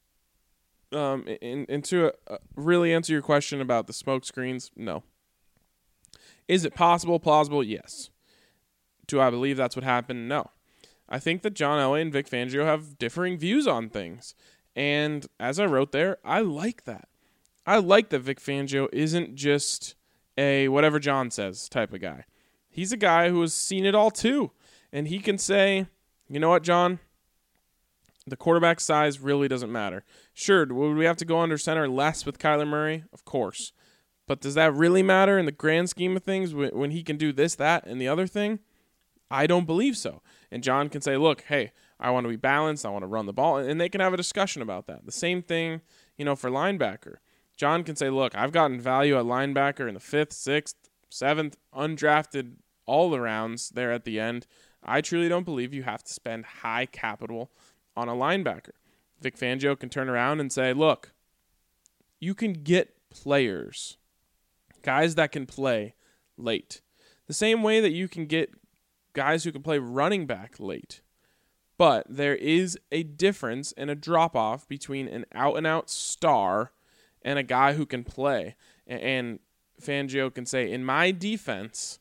And to really answer your question about the smoke screens, no. Is it possible, plausible? Yes. Do I believe that's what happened? No. I think that John Elway and Vic Fangio have differing views on things. And as I wrote there, I like that. I like that Vic Fangio isn't just a whatever John says type of guy. He's a guy who has seen it all too. And he can say, you know what, John? The quarterback size really doesn't matter. Sure, would we have to go under center less with Kyler Murray? Of course. But does that really matter in the grand scheme of things when he can do this, that, and the other thing? I don't believe so. And John can say, look, hey, I want to be balanced. I want to run the ball. And they can have a discussion about that. The same thing, for linebacker. John can say, look, I've gotten value at linebacker in the 5th, 6th, 7th, undrafted, all the rounds there at the end. I truly don't believe you have to spend high capital on a linebacker. Vic Fangio can turn around and say, look, you can get players, guys that can play late. The same way that you can get guys who can play running back late. But there is a difference and a drop-off between an out-and-out star and a guy who can play. And Fangio can say, in my defense,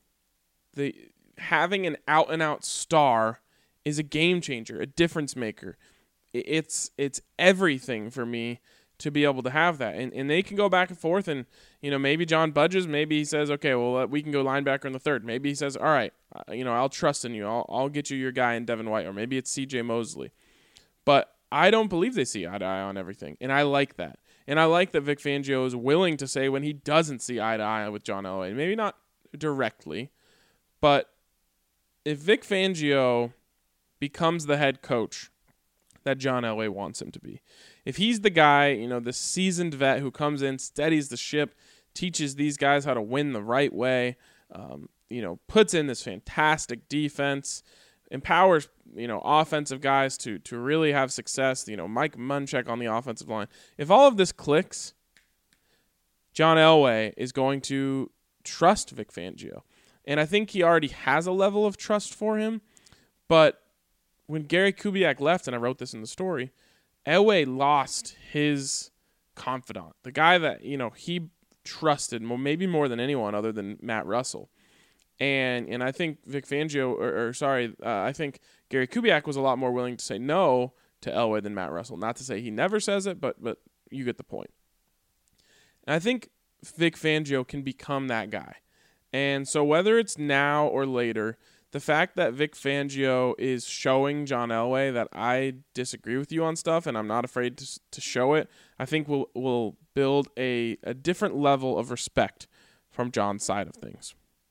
having an out-and-out star is a game changer, a difference maker. It's everything for me to be able to have that. And they can go back and forth, and maybe John budges. Maybe he says, okay, well, we can go linebacker in the 3rd. Maybe he says, all right, I'll trust in you. I'll get you your guy in Devin White, or maybe it's C.J. Mosley. But I don't believe they see eye to eye on everything, and I like that. And I like that Vic Fangio is willing to say when he doesn't see eye to eye with John Elway. Maybe not directly, but if Vic Fangio becomes the head coach that John Elway wants him to be, if he's the guy, the seasoned vet who comes in, steadies the ship, teaches these guys how to win the right way, puts in this fantastic defense, empowers, offensive guys to really have success, Mike Munchak on the offensive line. If all of this clicks, John Elway is going to trust Vic Fangio. And I think he already has a level of trust for him. But when Gary Kubiak left, and I wrote this in the story, Elway lost his confidant, the guy that, he trusted maybe more than anyone other than Matt Russell. And I think Vic Fangio, I think Gary Kubiak was a lot more willing to say no to Elway than Matt Russell. Not to say he never says it, but you get the point. And I think Vic Fangio can become that guy. And so whether it's now or later, the fact that Vic Fangio is showing John Elway that I disagree with you on stuff and I'm not afraid to show it, I think will build a different level of respect from John's side of things.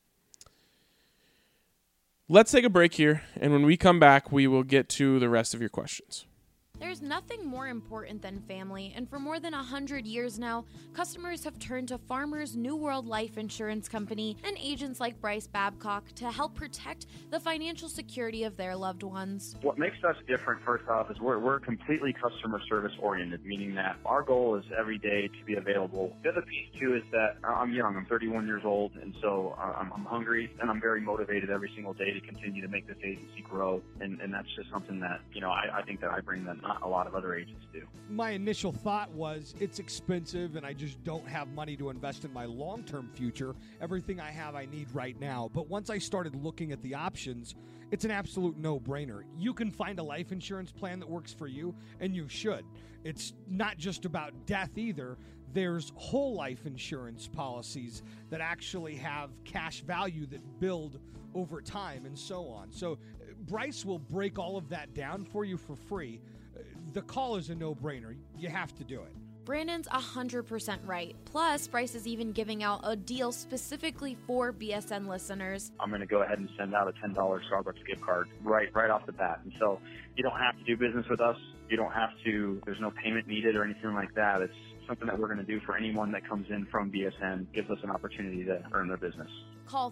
Let's take a break here, and when we come back, we will get to the rest of your questions. There's nothing more important than family, and for more than 100 years now, customers have turned to Farmers New World Life Insurance Company and agents like Bryce Babcock to help protect the financial security of their loved ones. What makes us different, first off, is we're completely customer service oriented, meaning that our goal is every day to be available. The other piece, too, is that I'm young. I'm 31 years old, and so I'm hungry, and I'm very motivated every single day to continue to make this agency grow, and that's just something that, I think that I bring them not a lot of other agents do. My initial thought was it's expensive and I just don't have money to invest in my long-term future. Everything I have I need right now. But once I started looking at the options, it's an absolute no-brainer. You can find a life insurance plan that works for you, and you should. It's not just about death either. There's whole life insurance policies that actually have cash value that build over time and so on. So Bryce will break all of that down for you for free. The call is a no-brainer. You have to do it. Brandon's 100% right. Plus, Bryce is even giving out a deal specifically for BSN listeners. I'm going to go ahead and send out a $10 Starbucks gift card right off the bat. And so you don't have to do business with us. You don't have to, there's no payment needed or anything like that. It's something that we're going to do for anyone that comes in from BSN, gives us an opportunity to earn their business. Call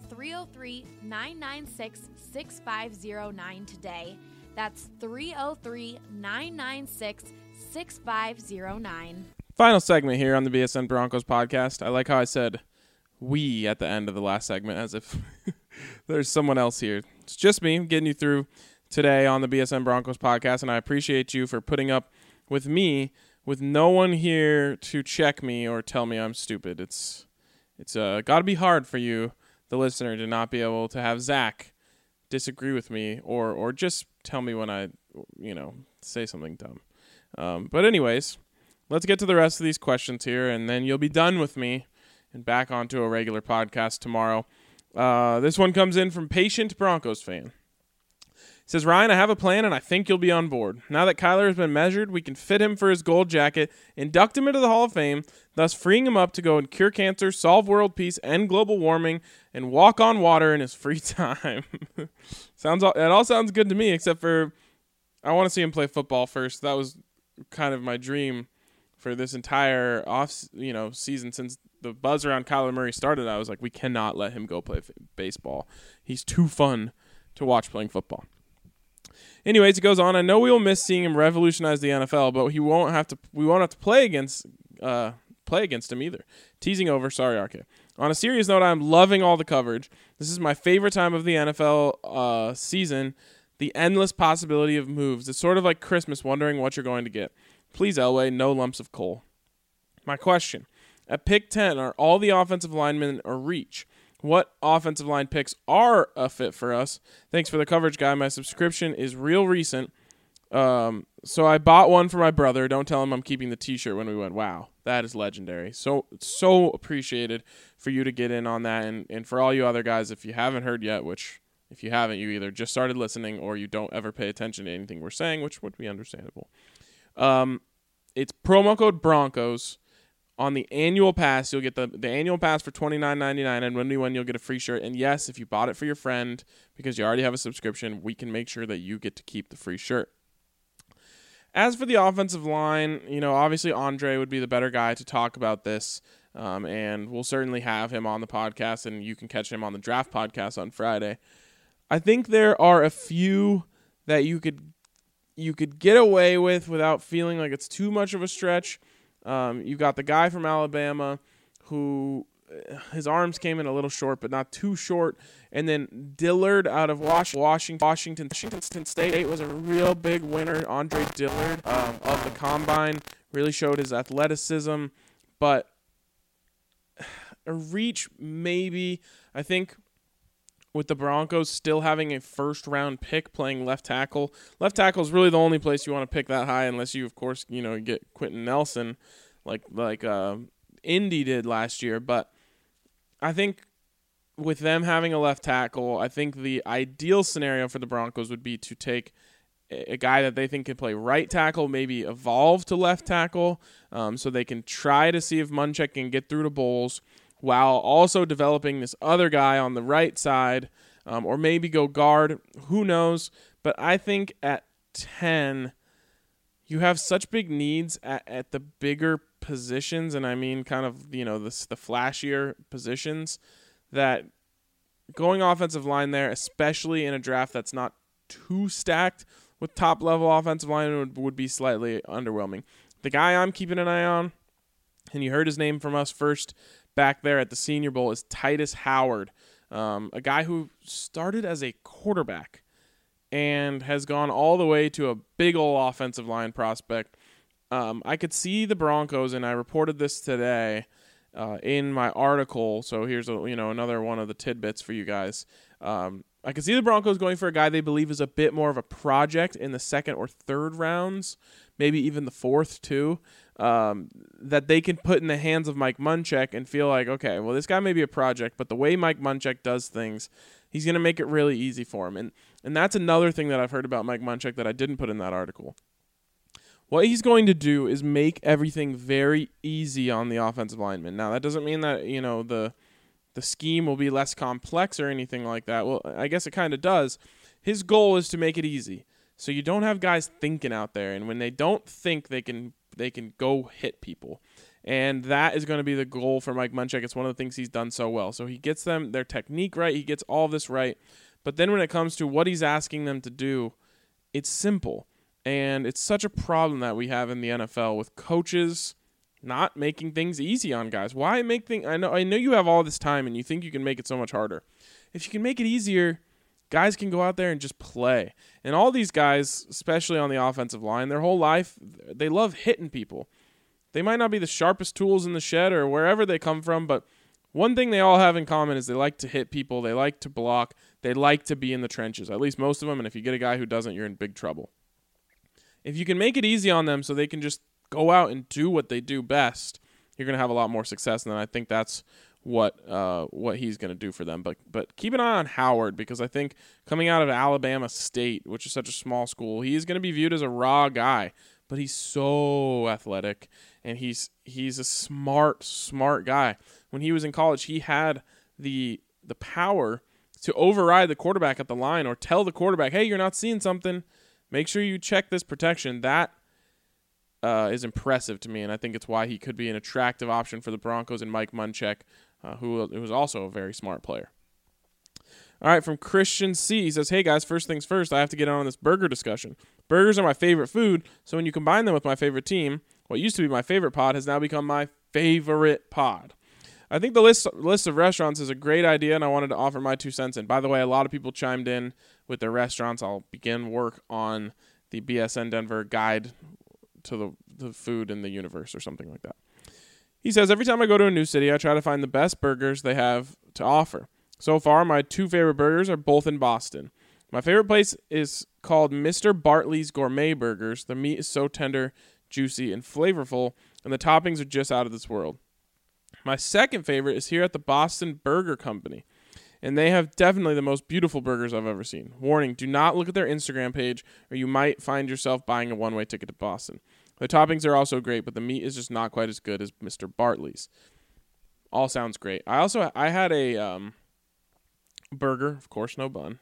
303-996-6509 today. That's 303-996-6509. Final segment here on the BSN Broncos podcast. I like how I said we at the end of the last segment as if there's someone else here. It's just me getting you through today on the BSN Broncos podcast, and I appreciate you for putting up with me with no one here to check me or tell me I'm stupid. It's got to be hard for you, the listener, to not be able to have Zach disagree with me or just tell me when I, say something dumb. But anyways, let's get to the rest of these questions here, and then you'll be done with me and back onto a regular podcast tomorrow. This one comes in from Patient Broncos fan. It says, Ryan, I have a plan, and I think you'll be on board. Now that Kyler has been measured, we can fit him for his gold jacket, induct him into the Hall of Fame, thus freeing him up to go and cure cancer, solve world peace, end global warming, and walk on water in his free time. It all sounds good to me, except for I want to see him play football first. That was kind of my dream for this entire season since the buzz around Kyler Murray started. I was like, we cannot let him go play baseball. He's too fun to watch playing football. Anyways, it goes on. I know we will miss seeing him revolutionize the NFL, but we won't have to play against him either. Teasing over. Sorry, RK. On a serious note, I'm loving all the coverage. This is my favorite time of the NFL season. The endless possibility of moves. It's sort of like Christmas, wondering what you're going to get. Please, Elway, no lumps of coal. My question. At pick 10, are all the offensive linemen a reach? What offensive line picks are a fit for us? Thanks for the coverage, guy. My subscription is real recent. So I bought one for my brother. Don't tell him I'm keeping the t-shirt when we went. Wow, that is legendary. So appreciated for you to get in on that. And for all you other guys, if you haven't heard yet, which if you haven't, you either just started listening or you don't ever pay attention to anything we're saying, which would be understandable. It's promo code Broncos. On the annual pass, you'll get the annual pass for $29.99, and when we win, you'll get a free shirt. And yes, if you bought it for your friend because you already have a subscription, we can make sure that you get to keep the free shirt. As for the offensive line, obviously Andre would be the better guy to talk about this, and we'll certainly have him on the podcast, and you can catch him on the draft podcast on Friday. I think there are a few that you could get away with without feeling like it's too much of a stretch. You've got the guy from Alabama who his arms came in a little short, but not too short. And then Dillard out of Washington State was a real big winner. Andre Dillard of the Combine really showed his athleticism, but a reach maybe. I think with the Broncos still having a first-round pick playing left tackle. Left tackle is really the only place you want to pick that high unless you, of course, get Quentin Nelson like Indy did last year. But I think with them having a left tackle, I think the ideal scenario for the Broncos would be to take a guy that they think can play right tackle, maybe evolve to left tackle, so they can try to see if Munchak can get through to Bowles, while also developing this other guy on the right side, or maybe go guard. Who knows? But I think at 10, you have such big needs at the bigger positions, and I mean kind of, the flashier positions, that going offensive line there, especially in a draft that's not too stacked with top-level offensive line, would be slightly underwhelming. The guy I'm keeping an eye on, and you heard his name from us first back there at the Senior Bowl, is Titus Howard, a guy who started as a quarterback and has gone all the way to a big ol' offensive line prospect. I could see the Broncos, and I reported this today in my article. So here's another one of the tidbits for you guys. I could see the Broncos going for a guy they believe is a bit more of a project in the second or third rounds, maybe even the fourth too, that they can put in the hands of Mike Munchak and feel like, okay, well, this guy may be a project, but the way Mike Munchak does things, he's going to make it really easy for him. And that's another thing that I've heard about Mike Munchak that I didn't put in that article. What he's going to do is make everything very easy on the offensive lineman. Now, that doesn't mean that, the scheme will be less complex or anything like that. Well, I guess it kind of does. His goal is to make it easy. So you don't have guys thinking out there, and when they don't think, they can go hit people. And that is going to be the goal for Mike Munchak. It's one of the things he's done so well. So he gets them their technique right. He gets all of this right. But then when it comes to what he's asking them to do, it's simple. And it's such a problem that we have in the NFL with coaches not making things easy on guys. Why make things? I know you have all this time and you think you can make it so much harder. If you can make it easier, guys can go out there and just play. And all these guys, especially on the offensive line, their whole life, they love hitting people. They might not be the sharpest tools in the shed or wherever they come from, but one thing they all have in common is they like to hit people, they like to block, they like to be in the trenches, at least most of them, and if you get a guy who doesn't, you're in big trouble. If you can make it easy on them so they can just go out and do what they do best, you're going to have a lot more success, and I think that's what he's going to do for them. But keep an eye on Howard, because I think coming out of Alabama State, which is such a small school, he's going to be viewed as a raw guy, but he's so athletic, and he's a smart guy. When he was in college, he had the power to override the quarterback at the line or tell the quarterback, hey, you're not seeing something. Make sure you check this protection. That is impressive to me, and I think it's why he could be an attractive option for the Broncos and Mike Munchak, who was also a very smart player. All right, from Christian C. He says, hey, guys, first things first, I have to get on this burger discussion. Burgers are my favorite food, so when you combine them with my favorite team, what used to be my favorite pod has now become my favorite pod. I think the list of restaurants is a great idea, and I wanted to offer my 2 cents in. By the way, a lot of people chimed in with their restaurants. I'll begin work on the BSN Denver guide to the food in the universe or something like that. He says, every time I go to a new city, I try to find the best burgers they have to offer. So far, my 2 favorite burgers are both in Boston. My favorite place is called Mr. Bartley's Gourmet Burgers. The meat is so tender, juicy, and flavorful, and the toppings are just out of this world. My second favorite is here at the Boston Burger Company, and they have definitely the most beautiful burgers I've ever seen. Warning, do not look at their Instagram page, or you might find yourself buying a one-way ticket to Boston. The toppings are also great, but the meat is just not quite as good as Mr. Bartley's. All sounds great. I had a burger, of course, no bun,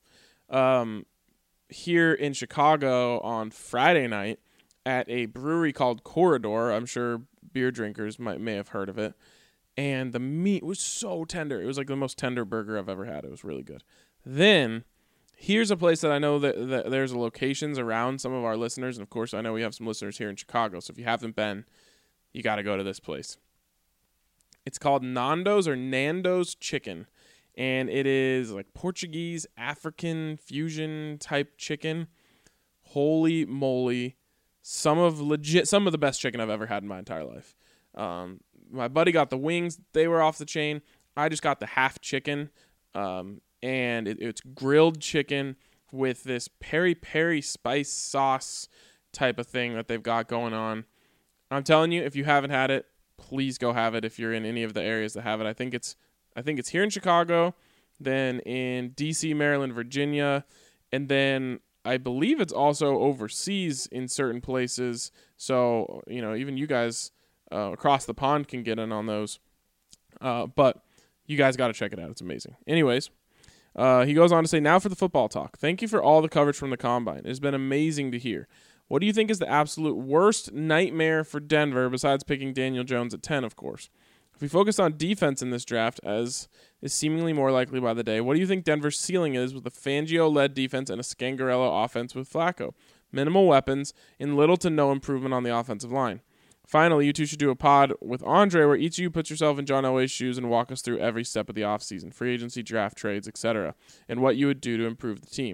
here in Chicago on Friday night at a brewery called Corridor. I'm sure beer drinkers may have heard of it. And the meat was so tender. It was like the most tender burger I've ever had. It was really good. Then, here's a place that I know that there's locations around some of our listeners. And, of course, I know we have some listeners here in Chicago. So if you haven't been, you got to go to this place. It's called Nando's or Nando's Chicken. And it is like Portuguese, African fusion type chicken. Holy moly. Some of the best chicken I've ever had in my entire life. My buddy got the wings. They were off the chain. I just got the half chicken. And it's grilled chicken with this peri-peri spice sauce type of thing that they've got going on. I'm telling you, if you haven't had it, please go have it if you're in any of the areas that have it. I think it's here in Chicago, then in D.C., Maryland, Virginia, and then I believe it's also overseas in certain places. So, even you guys across the pond can get in on those. But you guys got to check it out. It's amazing. Anyways, he goes on to say, now for the football talk. Thank you for all the coverage from the Combine. It's been amazing to hear. What do you think is the absolute worst nightmare for Denver besides picking Daniel Jones at 10, of course? If we focus on defense in this draft, as is seemingly more likely by the day, what do you think Denver's ceiling is with a Fangio-led defense and a Scangarello offense with Flacco? Minimal weapons and little to no improvement on the offensive line. Finally, you two should do a pod with Andre where each of you puts yourself in John Elway's shoes and walk us through every step of the offseason, free agency, draft, trades, etc., and what you would do to improve the team.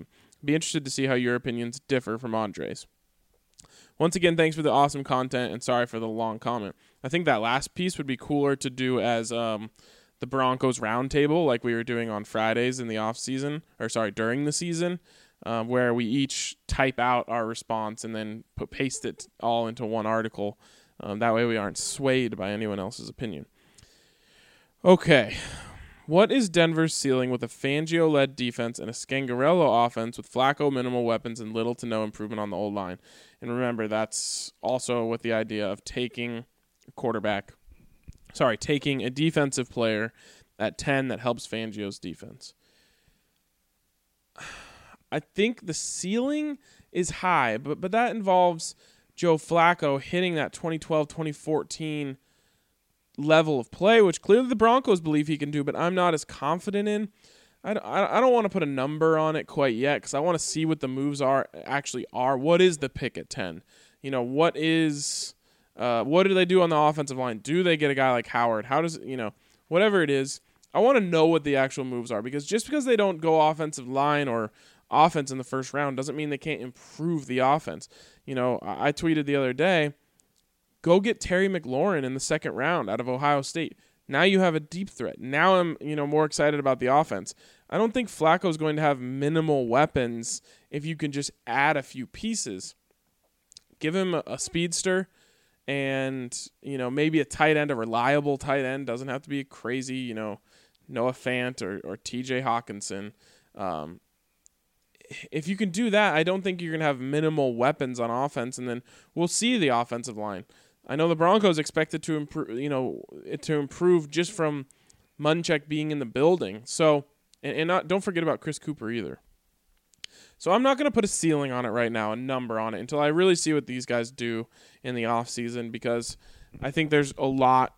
Be interested to see how your opinions differ from Andre's. Once again, thanks for the awesome content, and sorry for the long comment. I think that last piece would be cooler to do as the Broncos roundtable, like we were doing on Fridays in the during the season, where we each type out our response and then paste it all into one article. That way we aren't swayed by anyone else's opinion. Okay. What is Denver's ceiling with a Fangio-led defense and a Scangarello offense with Flacco minimal weapons and little to no improvement on the old line? And remember, that's also with the idea of taking a defensive player at 10 that helps Fangio's defense. I think the ceiling is high, but that involves Joe Flacco hitting that 2012-2014 level of play, which clearly the Broncos believe he can do, but I'm not as confident in. I don't want to put a number on it quite yet because I want to see what the moves actually are. What is the pick at 10? What do they do on the offensive line? Do they get a guy like Howard? How does whatever it is, I want to know what the actual moves are, because just because they don't go offensive line or offense in the first round doesn't mean they can't improve the offense. I tweeted the other day, go get Terry McLaurin in the second round out of Ohio State. Now you have a deep threat. Now I'm, more excited about the offense. I don't think Flacco's going to have minimal weapons if you can just add a few pieces. Give him a speedster and, maybe a tight end, a reliable tight end. Doesn't have to be crazy, Noah Fant or TJ Hawkinson. If you can do that, I don't think you're going to have minimal weapons on offense, and then we'll see the offensive line. I know the Broncos expected to improve just from Munchak being in the building. So, don't forget about Chris Cooper either. So I'm not going to put a ceiling on it right now, a number on it, until I really see what these guys do in the offseason, because I think there's a lot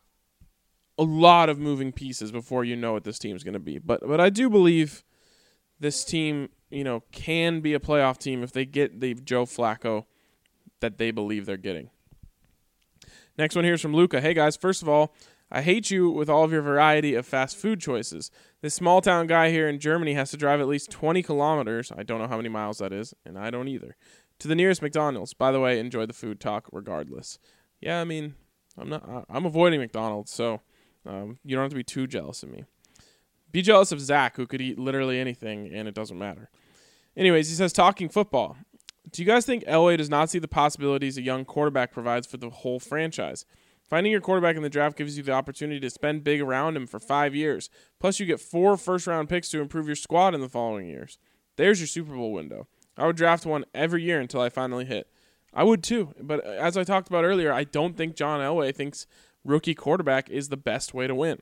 of moving pieces before you know what this team's going to be. But I do believe this team, can be a playoff team if they get the Joe Flacco that they believe they're getting. Next one here is from Luca. Hey, guys, first of all, I hate you with all of your variety of fast food choices. This small-town guy here in Germany has to drive at least 20 kilometers. I don't know how many miles that is, and I don't either. To the nearest McDonald's. By the way, enjoy the food talk regardless. Yeah, I'm avoiding McDonald's, so you don't have to be too jealous of me. Be jealous of Zach, who could eat literally anything, and it doesn't matter. Anyways, he says, talking football. Do you guys think Elway does not see the possibilities a young quarterback provides for the whole franchise? Finding your quarterback in the draft gives you the opportunity to spend big around him for 5 years. Plus, you get 4 first-round picks to improve your squad in the following years. There's your Super Bowl window. I would draft one every year until I finally hit. I would too, but as I talked about earlier, I don't think John Elway thinks rookie quarterback is the best way to win.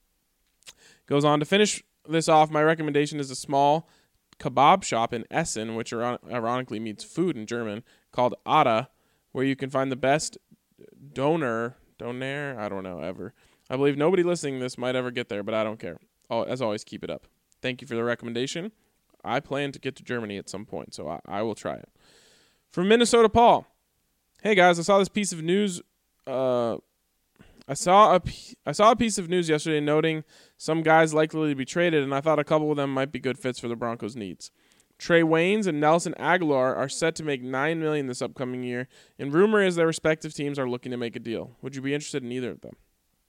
Goes on to finish this off, my recommendation is a small kebab shop in Essen, which ironically means food in German, called Ada, where you can find the best doner, I don't know, ever. I believe nobody listening to this might ever get there, but I don't care. As always, keep it up. Thank you for the recommendation. I plan to get to Germany at some point, so I will try it. From Minnesota, Paul. Hey, guys, I saw this piece of news. I saw a piece of news yesterday noting some guys likely to be traded, and I thought a couple of them might be good fits for the Broncos' needs. Trey Waynes and Nelson Aguilar are set to make $9 million this upcoming year, and rumor is their respective teams are looking to make a deal. Would you be interested in either of them?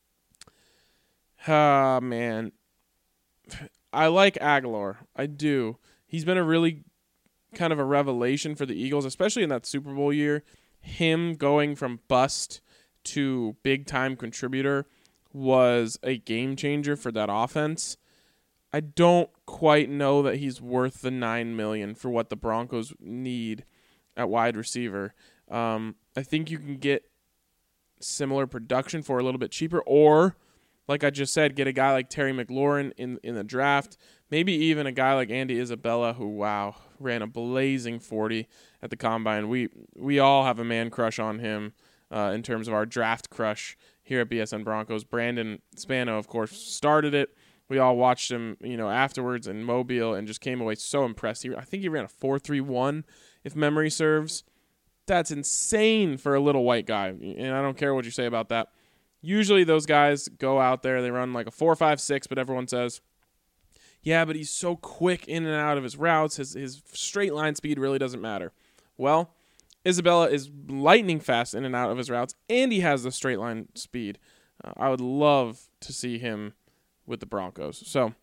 Man. I like Aguilar. I do. He's been a really kind of a revelation for the Eagles, especially in that Super Bowl year. Him going from bust to big-time contributor was a game changer for that offense. I don't quite know that he's worth the $9 million for what the Broncos need at wide receiver. I think you can get similar production for a little bit cheaper, or, like I just said, get a guy like Terry McLaurin in the draft, maybe even a guy like Andy Isabella, who, wow, ran a blazing 40 at the Combine. We all have a man crush on him in terms of our draft crush here at BSN Broncos. Brandon Spano, of course, started it. We all watched him, afterwards in Mobile and just came away so impressed. I think he ran a 4.31, if memory serves. That's insane for a little white guy, and I don't care what you say about that. Usually those guys go out there, they run like a 4.56, but everyone says, Yeah, but he's so quick in and out of his routes. His straight line speed really doesn't matter. Well, Isabella is lightning fast in and out of his routes, and he has the straight line speed. I would love to see him with the Broncos. So,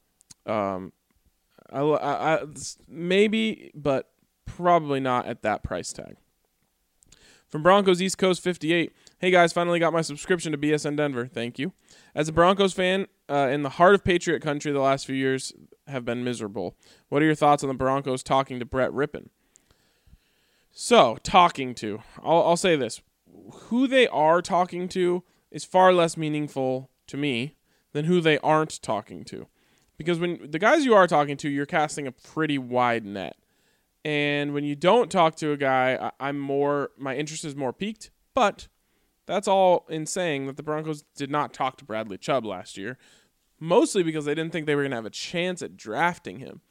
I maybe, but probably not at that price tag. From Broncos East Coast 58, hey guys, finally got my subscription to BSN Denver. Thank you. As a Broncos fan, in the heart of Patriot country, the last few years have been miserable. What are your thoughts on the Broncos talking to Brett Rippon? So, talking to. I'll say this. Who they are talking to is far less meaningful to me than who they aren't talking to. Because when the guys you are talking to, you're casting a pretty wide net. And when you don't talk to a guy, my interest is more piqued. But that's all in saying that the Broncos did not talk to Bradley Chubb last year, mostly because they didn't think they were going to have a chance at drafting him.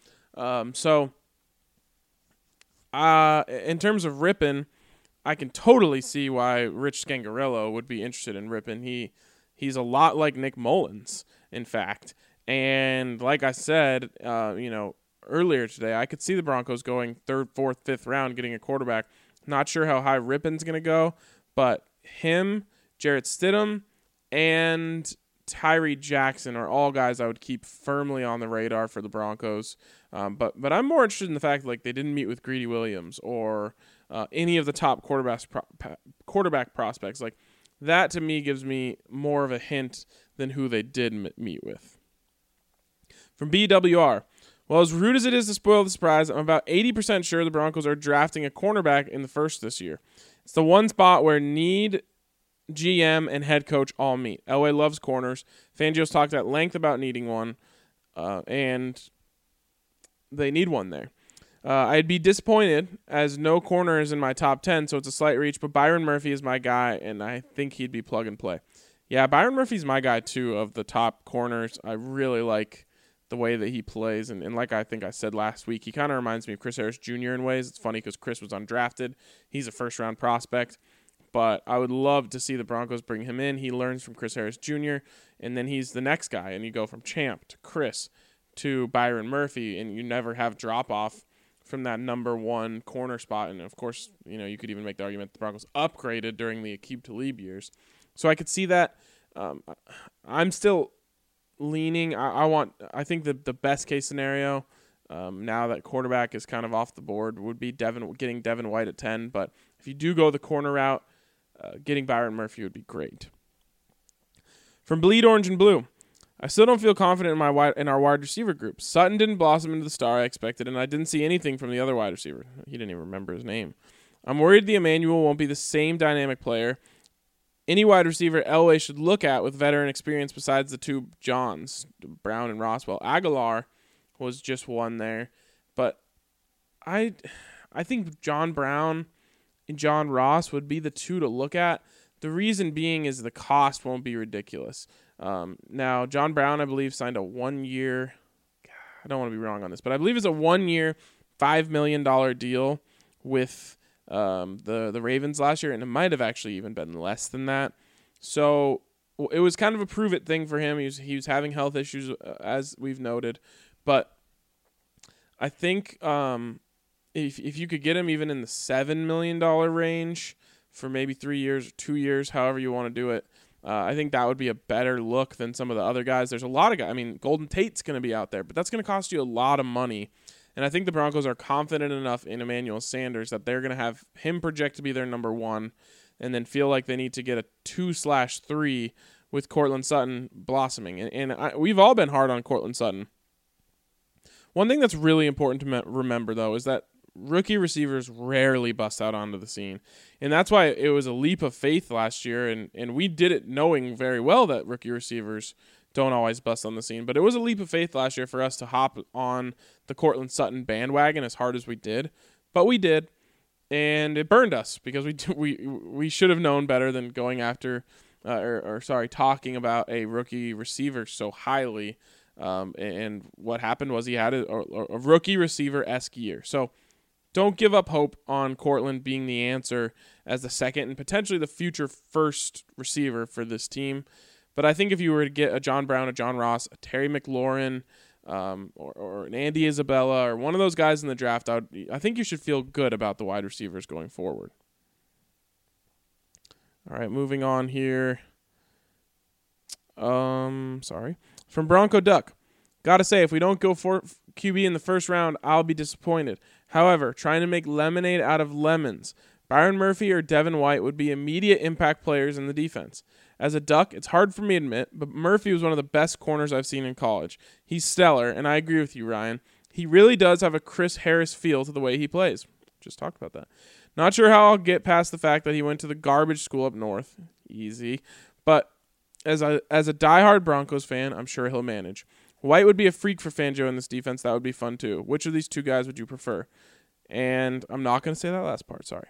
In terms of Rippon, I can totally see why Rich Scangarello would be interested in Rippon. He's a lot like Nick Mullins, in fact. And like I said, earlier today, I could see the Broncos going 3rd, 4th, 5th round, getting a quarterback. Not sure how high Rippon's going to go, but him, Jarrett Stidham, and Tyree Jackson are all guys I would keep firmly on the radar for the Broncos. But I'm more interested in the fact that they didn't meet with Greedy Williams or any of the top quarterback prospects. Like that to me gives me more of a hint than who they did meet with. From BWR, well, as rude as it is to spoil the surprise, I'm about 80% sure the Broncos are drafting a cornerback in the first this year. It's the one spot where need, GM, and head coach all meet. Elway loves corners. Fangio's talked at length about needing one, and they need one there. I'd be disappointed as no corner is in my top 10, so it's a slight reach, but Byron Murphy is my guy, and I think he'd be plug and play. Yeah, Byron Murphy's my guy, too, of the top corners. I really like the way that he plays, and like I think I said last week, he kind of reminds me of Chris Harris Jr. in ways. It's funny because Chris was undrafted. He's a first-round prospect, but I would love to see the Broncos bring him in. He learns from Chris Harris Jr., and then he's the next guy, and you go from Champ to Chris to Byron Murphy, and you never have drop-off from that number one corner spot. And, of course, you could even make the argument the Broncos upgraded during the Aqib Talib years. So I could see that. I'm still leaning. I think the best case scenario now that quarterback is kind of off the board would be getting Devin White at 10. But if you do go the corner route, getting Byron Murphy would be great. From Bleed Orange and Blue, I still don't feel confident in our wide receiver group. Sutton didn't blossom into the star I expected, and I didn't see anything from the other wide receiver. He didn't even remember his name. I'm worried the Emmanuel won't be the same dynamic player. Any wide receiver Elway should look at with veteran experience besides the two Johns, Brown and Roswell. Aguilar was just one there. But I think John Brown and John Ross would be the two to look at. The reason being is the cost won't be ridiculous. Now, John Brown, I believe, signed a 1-year, I don't want to be wrong on this, but I believe it's a 1-year, $5 million deal with the Ravens last year, and it might have actually even been less than that. So it was kind of a prove-it thing for him. He was having health issues, as we've noted. But I think if you could get him even in the $7 million range for maybe 3 years or 2 years, however you want to do it, I think that would be a better look than some of the other guys. There's a lot of guys. I mean, Golden Tate's going to be out there, but that's going to cost you a lot of money. And I think the Broncos are confident enough in Emmanuel Sanders that they're going to have him project to be their number one and then feel like they need to get a 2/3 with Courtland Sutton blossoming. And we've all been hard on Courtland Sutton. One thing that's really important to remember, though, is that rookie receivers rarely bust out onto the scene. And that's why it was a leap of faith last year, and we did it knowing very well that rookie receivers don't always bust on the scene. But it was a leap of faith last year for us to hop on the Courtland Sutton bandwagon as hard as we did. But we did, and it burned us because we should have known better than going after talking about a rookie receiver so highly. And what happened was he had a rookie receiver-esque year. So don't give up hope on Courtland being the answer as the second and potentially the future first receiver for this team. But I think if you were to get a John Brown, a John Ross, a Terry McLaurin, or an Andy Isabella or one of those guys in the draft, I think you should feel good about the wide receivers going forward. All right, moving on here. From Bronco Duck. Gotta say, if we don't go for QB in the first round, I'll be disappointed. However, trying to make lemonade out of lemons, Byron Murphy or Devin White would be immediate impact players in the defense. As a Duck, it's hard for me to admit, but Murphy was one of the best corners I've seen in college. He's stellar, and I agree with you, Ryan. He really does have a Chris Harris feel to the way he plays. Just talked about that. Not sure how I'll get past the fact that he went to the garbage school up north. Easy. But as a diehard Broncos fan, I'm sure he'll manage. White would be a freak for Fangio in this defense. That would be fun, too. Which of these two guys would you prefer? And I'm not going to say that last part. Sorry.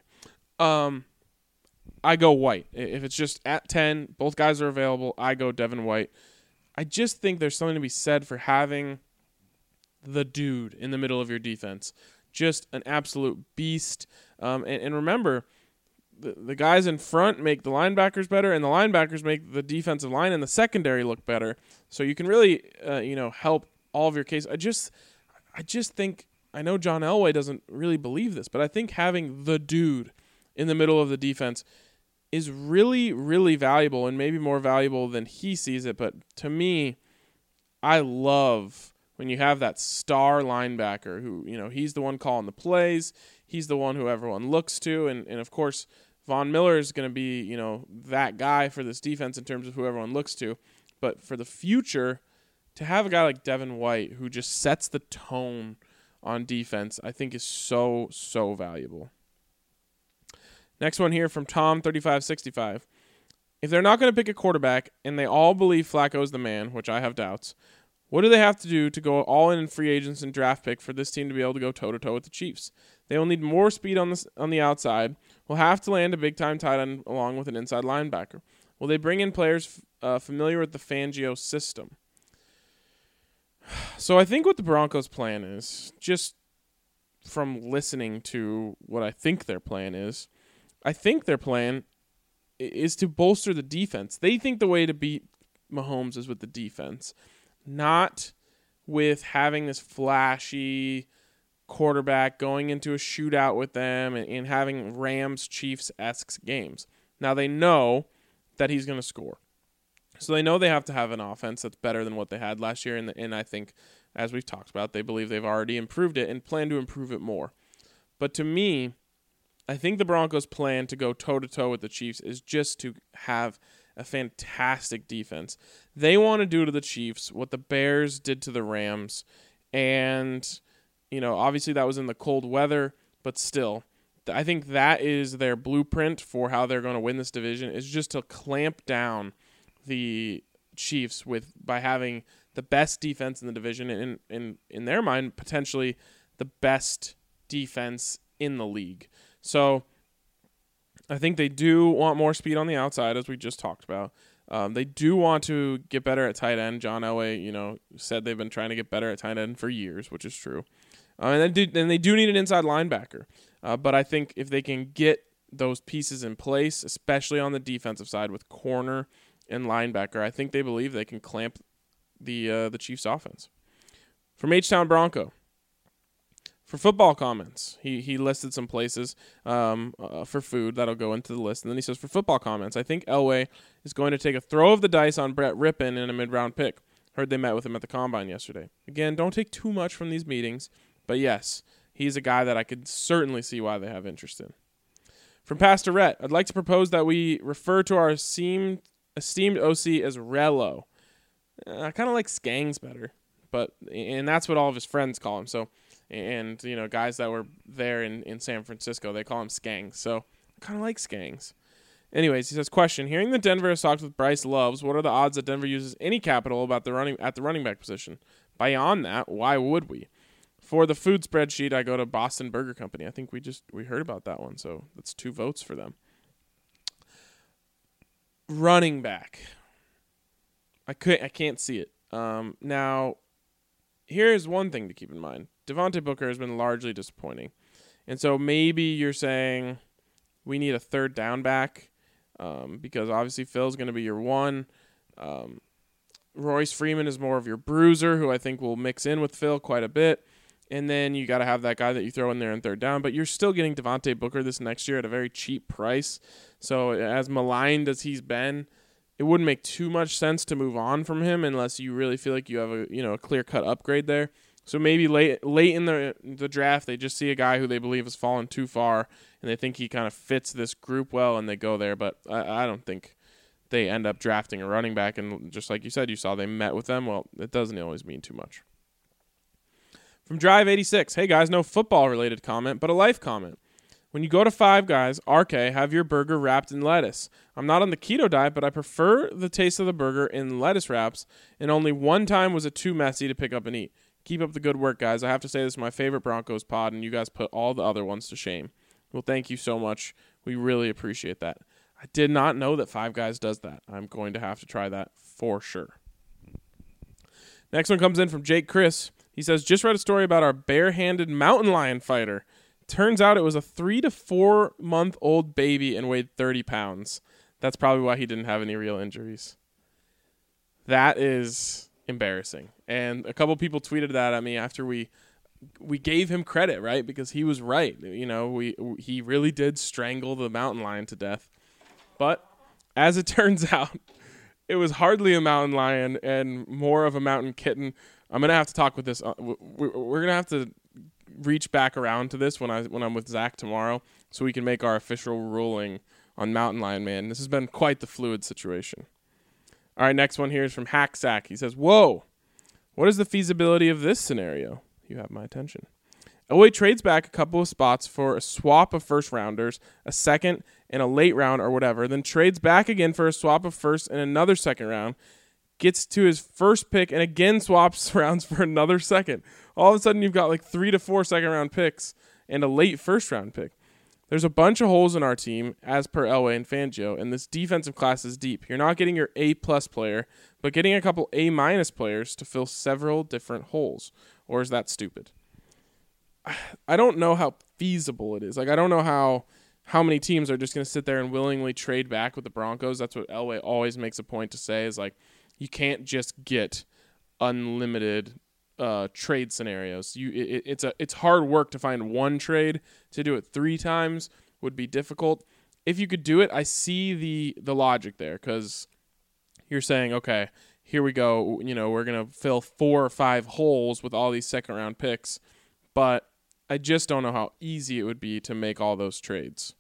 I go White. If it's just at 10, both guys are available, I go Devin White. I just think there's something to be said for having the dude in the middle of your defense. Just an absolute beast. And remember, the guys in front make the linebackers better, and the linebackers make the defensive line and the secondary look better. So you can really, help all of your case. I just think, I know John Elway doesn't really believe this, but I think having the dude in the middle of the defense is really, really valuable, and maybe more valuable than he sees it. But to me, I love when you have that star linebacker who, he's the one calling the plays. He's the one who everyone looks to. And of course, Von Miller is going to be, that guy for this defense in terms of who everyone looks to. But for the future, to have a guy like Devin White who just sets the tone on defense, I think is so, so valuable. Next one here from Tom3565. If they're not going to pick a quarterback and they all believe Flacco's the man, which I have doubts, what do they have to do to go all in free agents and draft pick for this team to be able to go toe-to-toe with the Chiefs? They will need more speed on the outside. Will have to land a big-time tight end along with an inside linebacker. Will they bring in players familiar with the Fangio system? So I think what the Broncos' plan is, just from listening to what I think their plan is, I think their plan is to bolster the defense. They think the way to beat Mahomes is with the defense, not with having this flashy quarterback going into a shootout with them and having Rams-Chiefs-esque games. Now, they know that he's going to score. So they know they have to have an offense that's better than what they had last year, and I think, as we've talked about, they believe they've already improved it and plan to improve it more. But to me, I think the Broncos' plan to go toe-to-toe with the Chiefs is just to have a fantastic defense. They want to do to the Chiefs what the Bears did to the Rams. And, obviously that was in the cold weather, but still, I think that is their blueprint for how they're going to win this division, is just to clamp down the Chiefs by having the best defense in the division, and in their mind, potentially the best defense in the league. So I think they do want more speed on the outside, as we just talked about. They do want to get better at tight end. John Elway, said they've been trying to get better at tight end for years, which is true. And they do need an inside linebacker. But I think if they can get those pieces in place, especially on the defensive side with corner and linebacker, I think they believe they can clamp the Chiefs' offense. From H-Town Bronco. For football comments, he listed some places for food that'll go into the list. And then he says, for football comments, I think Elway is going to take a throw of the dice on Brett Rippon in a mid-round pick. Heard they met with him at the Combine yesterday. Again, don't take too much from these meetings, but yes, he's a guy that I could certainly see why they have interest in. From Pastor Rhett, I'd like to propose that we refer to our esteemed OC as Rello. I kind of like Skangs better, and that's what all of his friends call him. So. And, guys that were there in San Francisco, they call him Skangs. So I kind of like Skangs. Anyways, he says, question, hearing that Denver has talked with Bryce Loves, what are the odds that Denver uses any capital at the running back position? Beyond that, why would we? For the food spreadsheet, I go to Boston Burger Company. I think we heard about that one, so that's 2 votes for them. Running back. I can't see it. Now, here's one thing to keep in mind. Devontae Booker has been largely disappointing. And so maybe you're saying we need a third down back because obviously Phil's going to be your one. Royce Freeman is more of your bruiser, who I think will mix in with Phil quite a bit. And then you got to have that guy that you throw in there on third down. But you're still getting Devontae Booker this next year at a very cheap price. So as maligned as he's been, it wouldn't make too much sense to move on from him unless you really feel like you have a clear-cut upgrade there. So maybe late in the draft, they just see a guy who they believe has fallen too far, and they think he kind of fits this group well, and they go there. But I don't think they end up drafting a running back. And just like you said, you saw they met with them. Well, it doesn't always mean too much. From Drive 86, hey guys, no football-related comment, but a life comment. When you go to Five Guys, RK, have your burger wrapped in lettuce. I'm not on the keto diet, but I prefer the taste of the burger in lettuce wraps, and only one time was it too messy to pick up and eat. Keep up the good work, guys. I have to say this is my favorite Broncos pod, and you guys put all the other ones to shame. Well, thank you so much. We really appreciate that. I did not know that Five Guys does that. I'm going to have to try that for sure. Next one comes in from Jake Chris. He says, just read a story about our barehanded mountain lion fighter. Turns out it was a 3 to 4 month old baby and weighed 30 pounds. That's probably why he didn't have any real injuries. That is embarrassing. And a couple people tweeted that at me after we gave him credit, right? Because he was right. He really did strangle the mountain lion to death. But as it turns out, it was hardly a mountain lion and more of a mountain kitten. I'm gonna have to talk with this. We're gonna have to reach back around to this when I'm with Zach tomorrow, so we can make our official ruling on Mountain Lion Man. This has been quite the fluid situation. All right, next one here is from Hacksack. He says, "Whoa, what is the feasibility of this scenario?" You have my attention. Elway trades back a couple of spots for a swap of first rounders, a second, and a late round or whatever, then trades back again for a swap of first and another second round. Gets to his first pick and again swaps rounds for another second. All of a sudden, you've got like 3 to 4 second-round picks and a late first-round pick. There's a bunch of holes in our team, as per Elway and Fangio, and this defensive class is deep. You're not getting your A-plus player, but getting a couple A-minus players to fill several different holes. Or is that stupid? I don't know how feasible it is. Like, I don't know how many teams are just going to sit there and willingly trade back with the Broncos. That's what Elway always makes a point to say, is like, you can't just get unlimited trade scenarios. It's hard work to find one trade. To do it 3 times would be difficult. If you could do it, I see the logic there, because you're saying, okay, here we go. We're gonna fill 4 or 5 holes with all these second round picks, but I just don't know how easy it would be to make all those trades.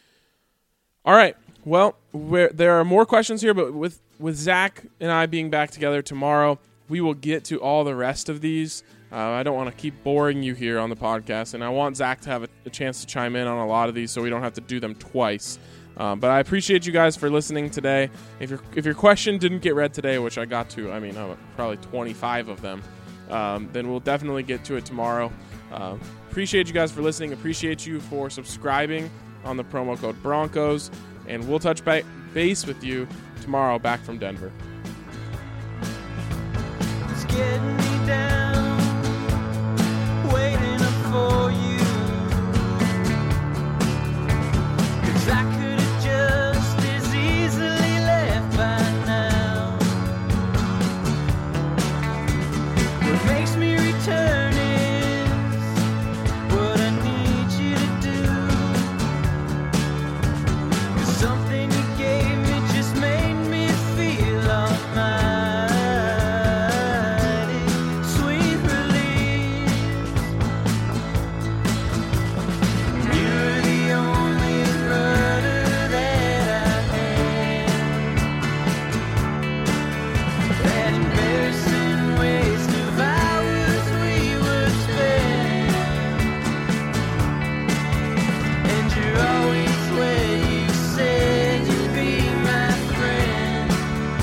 All right. Well, there are more questions here, but with Zach and I being back together tomorrow, we will get to all the rest of these. I don't want to keep boring you here on the podcast, and I want Zach to have a chance to chime in on a lot of these so we don't have to do them twice. But I appreciate you guys for listening today. If your question didn't get read today, which I got to, probably 25 of them, then we'll definitely get to it tomorrow. Appreciate you guys for listening. Appreciate you for subscribing on the promo code Broncos, and we'll touch base with you tomorrow back from Denver. It's getting me down, waiting up for you, 'cause I could have just as easily left by now. What makes me return is what I need you to do, 'cause something you gave me just made me feel almighty. Sweet release. You're the only rudder that I had. That embarrassing waste of hours we would spend, and you're always where you said you'd be my friend.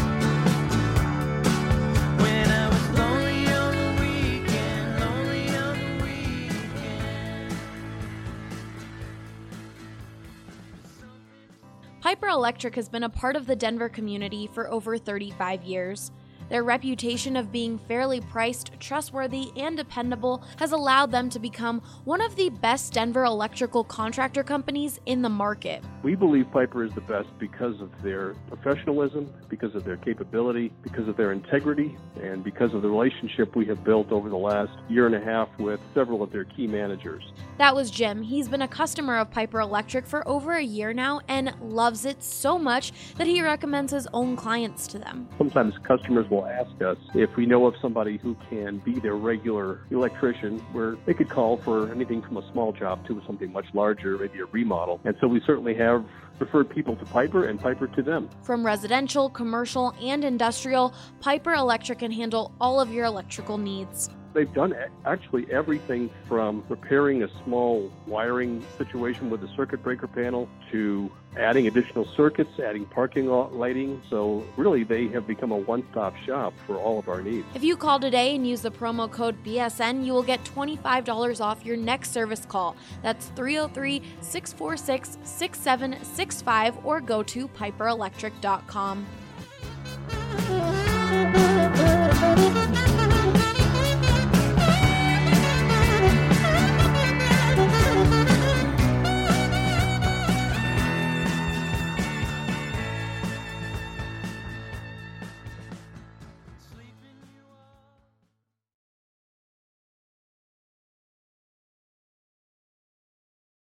When I was lonely on the weekend, lonely on the weekend. Piper Electric has been a part of the Denver community for over 35 years. Their reputation of being fairly priced, trustworthy, and dependable has allowed them to become one of the best Denver electrical contractor companies in the market. We believe Piper is the best because of their professionalism, because of their capability, because of their integrity, and because of the relationship we have built over the last year and a half with several of their key managers. That was Jim. He's been a customer of Piper Electric for over a year now and loves it so much that he recommends his own clients to them. Sometimes customers will ask us if we know of somebody who can be their regular electrician, where they could call for anything from a small job to something much larger, maybe a remodel. And so we certainly have referred people to Piper and Piper to them. From residential, commercial, and industrial, Piper Electric can handle all of your electrical needs. They've done actually everything from repairing a small wiring situation with a circuit breaker panel to adding additional circuits, adding parking lighting. So really, they have become a one-stop shop for all of our needs. If you call today and use the promo code BSN, you will get $25 off your next service call. That's 303-646-6765 or go to piperelectric.com.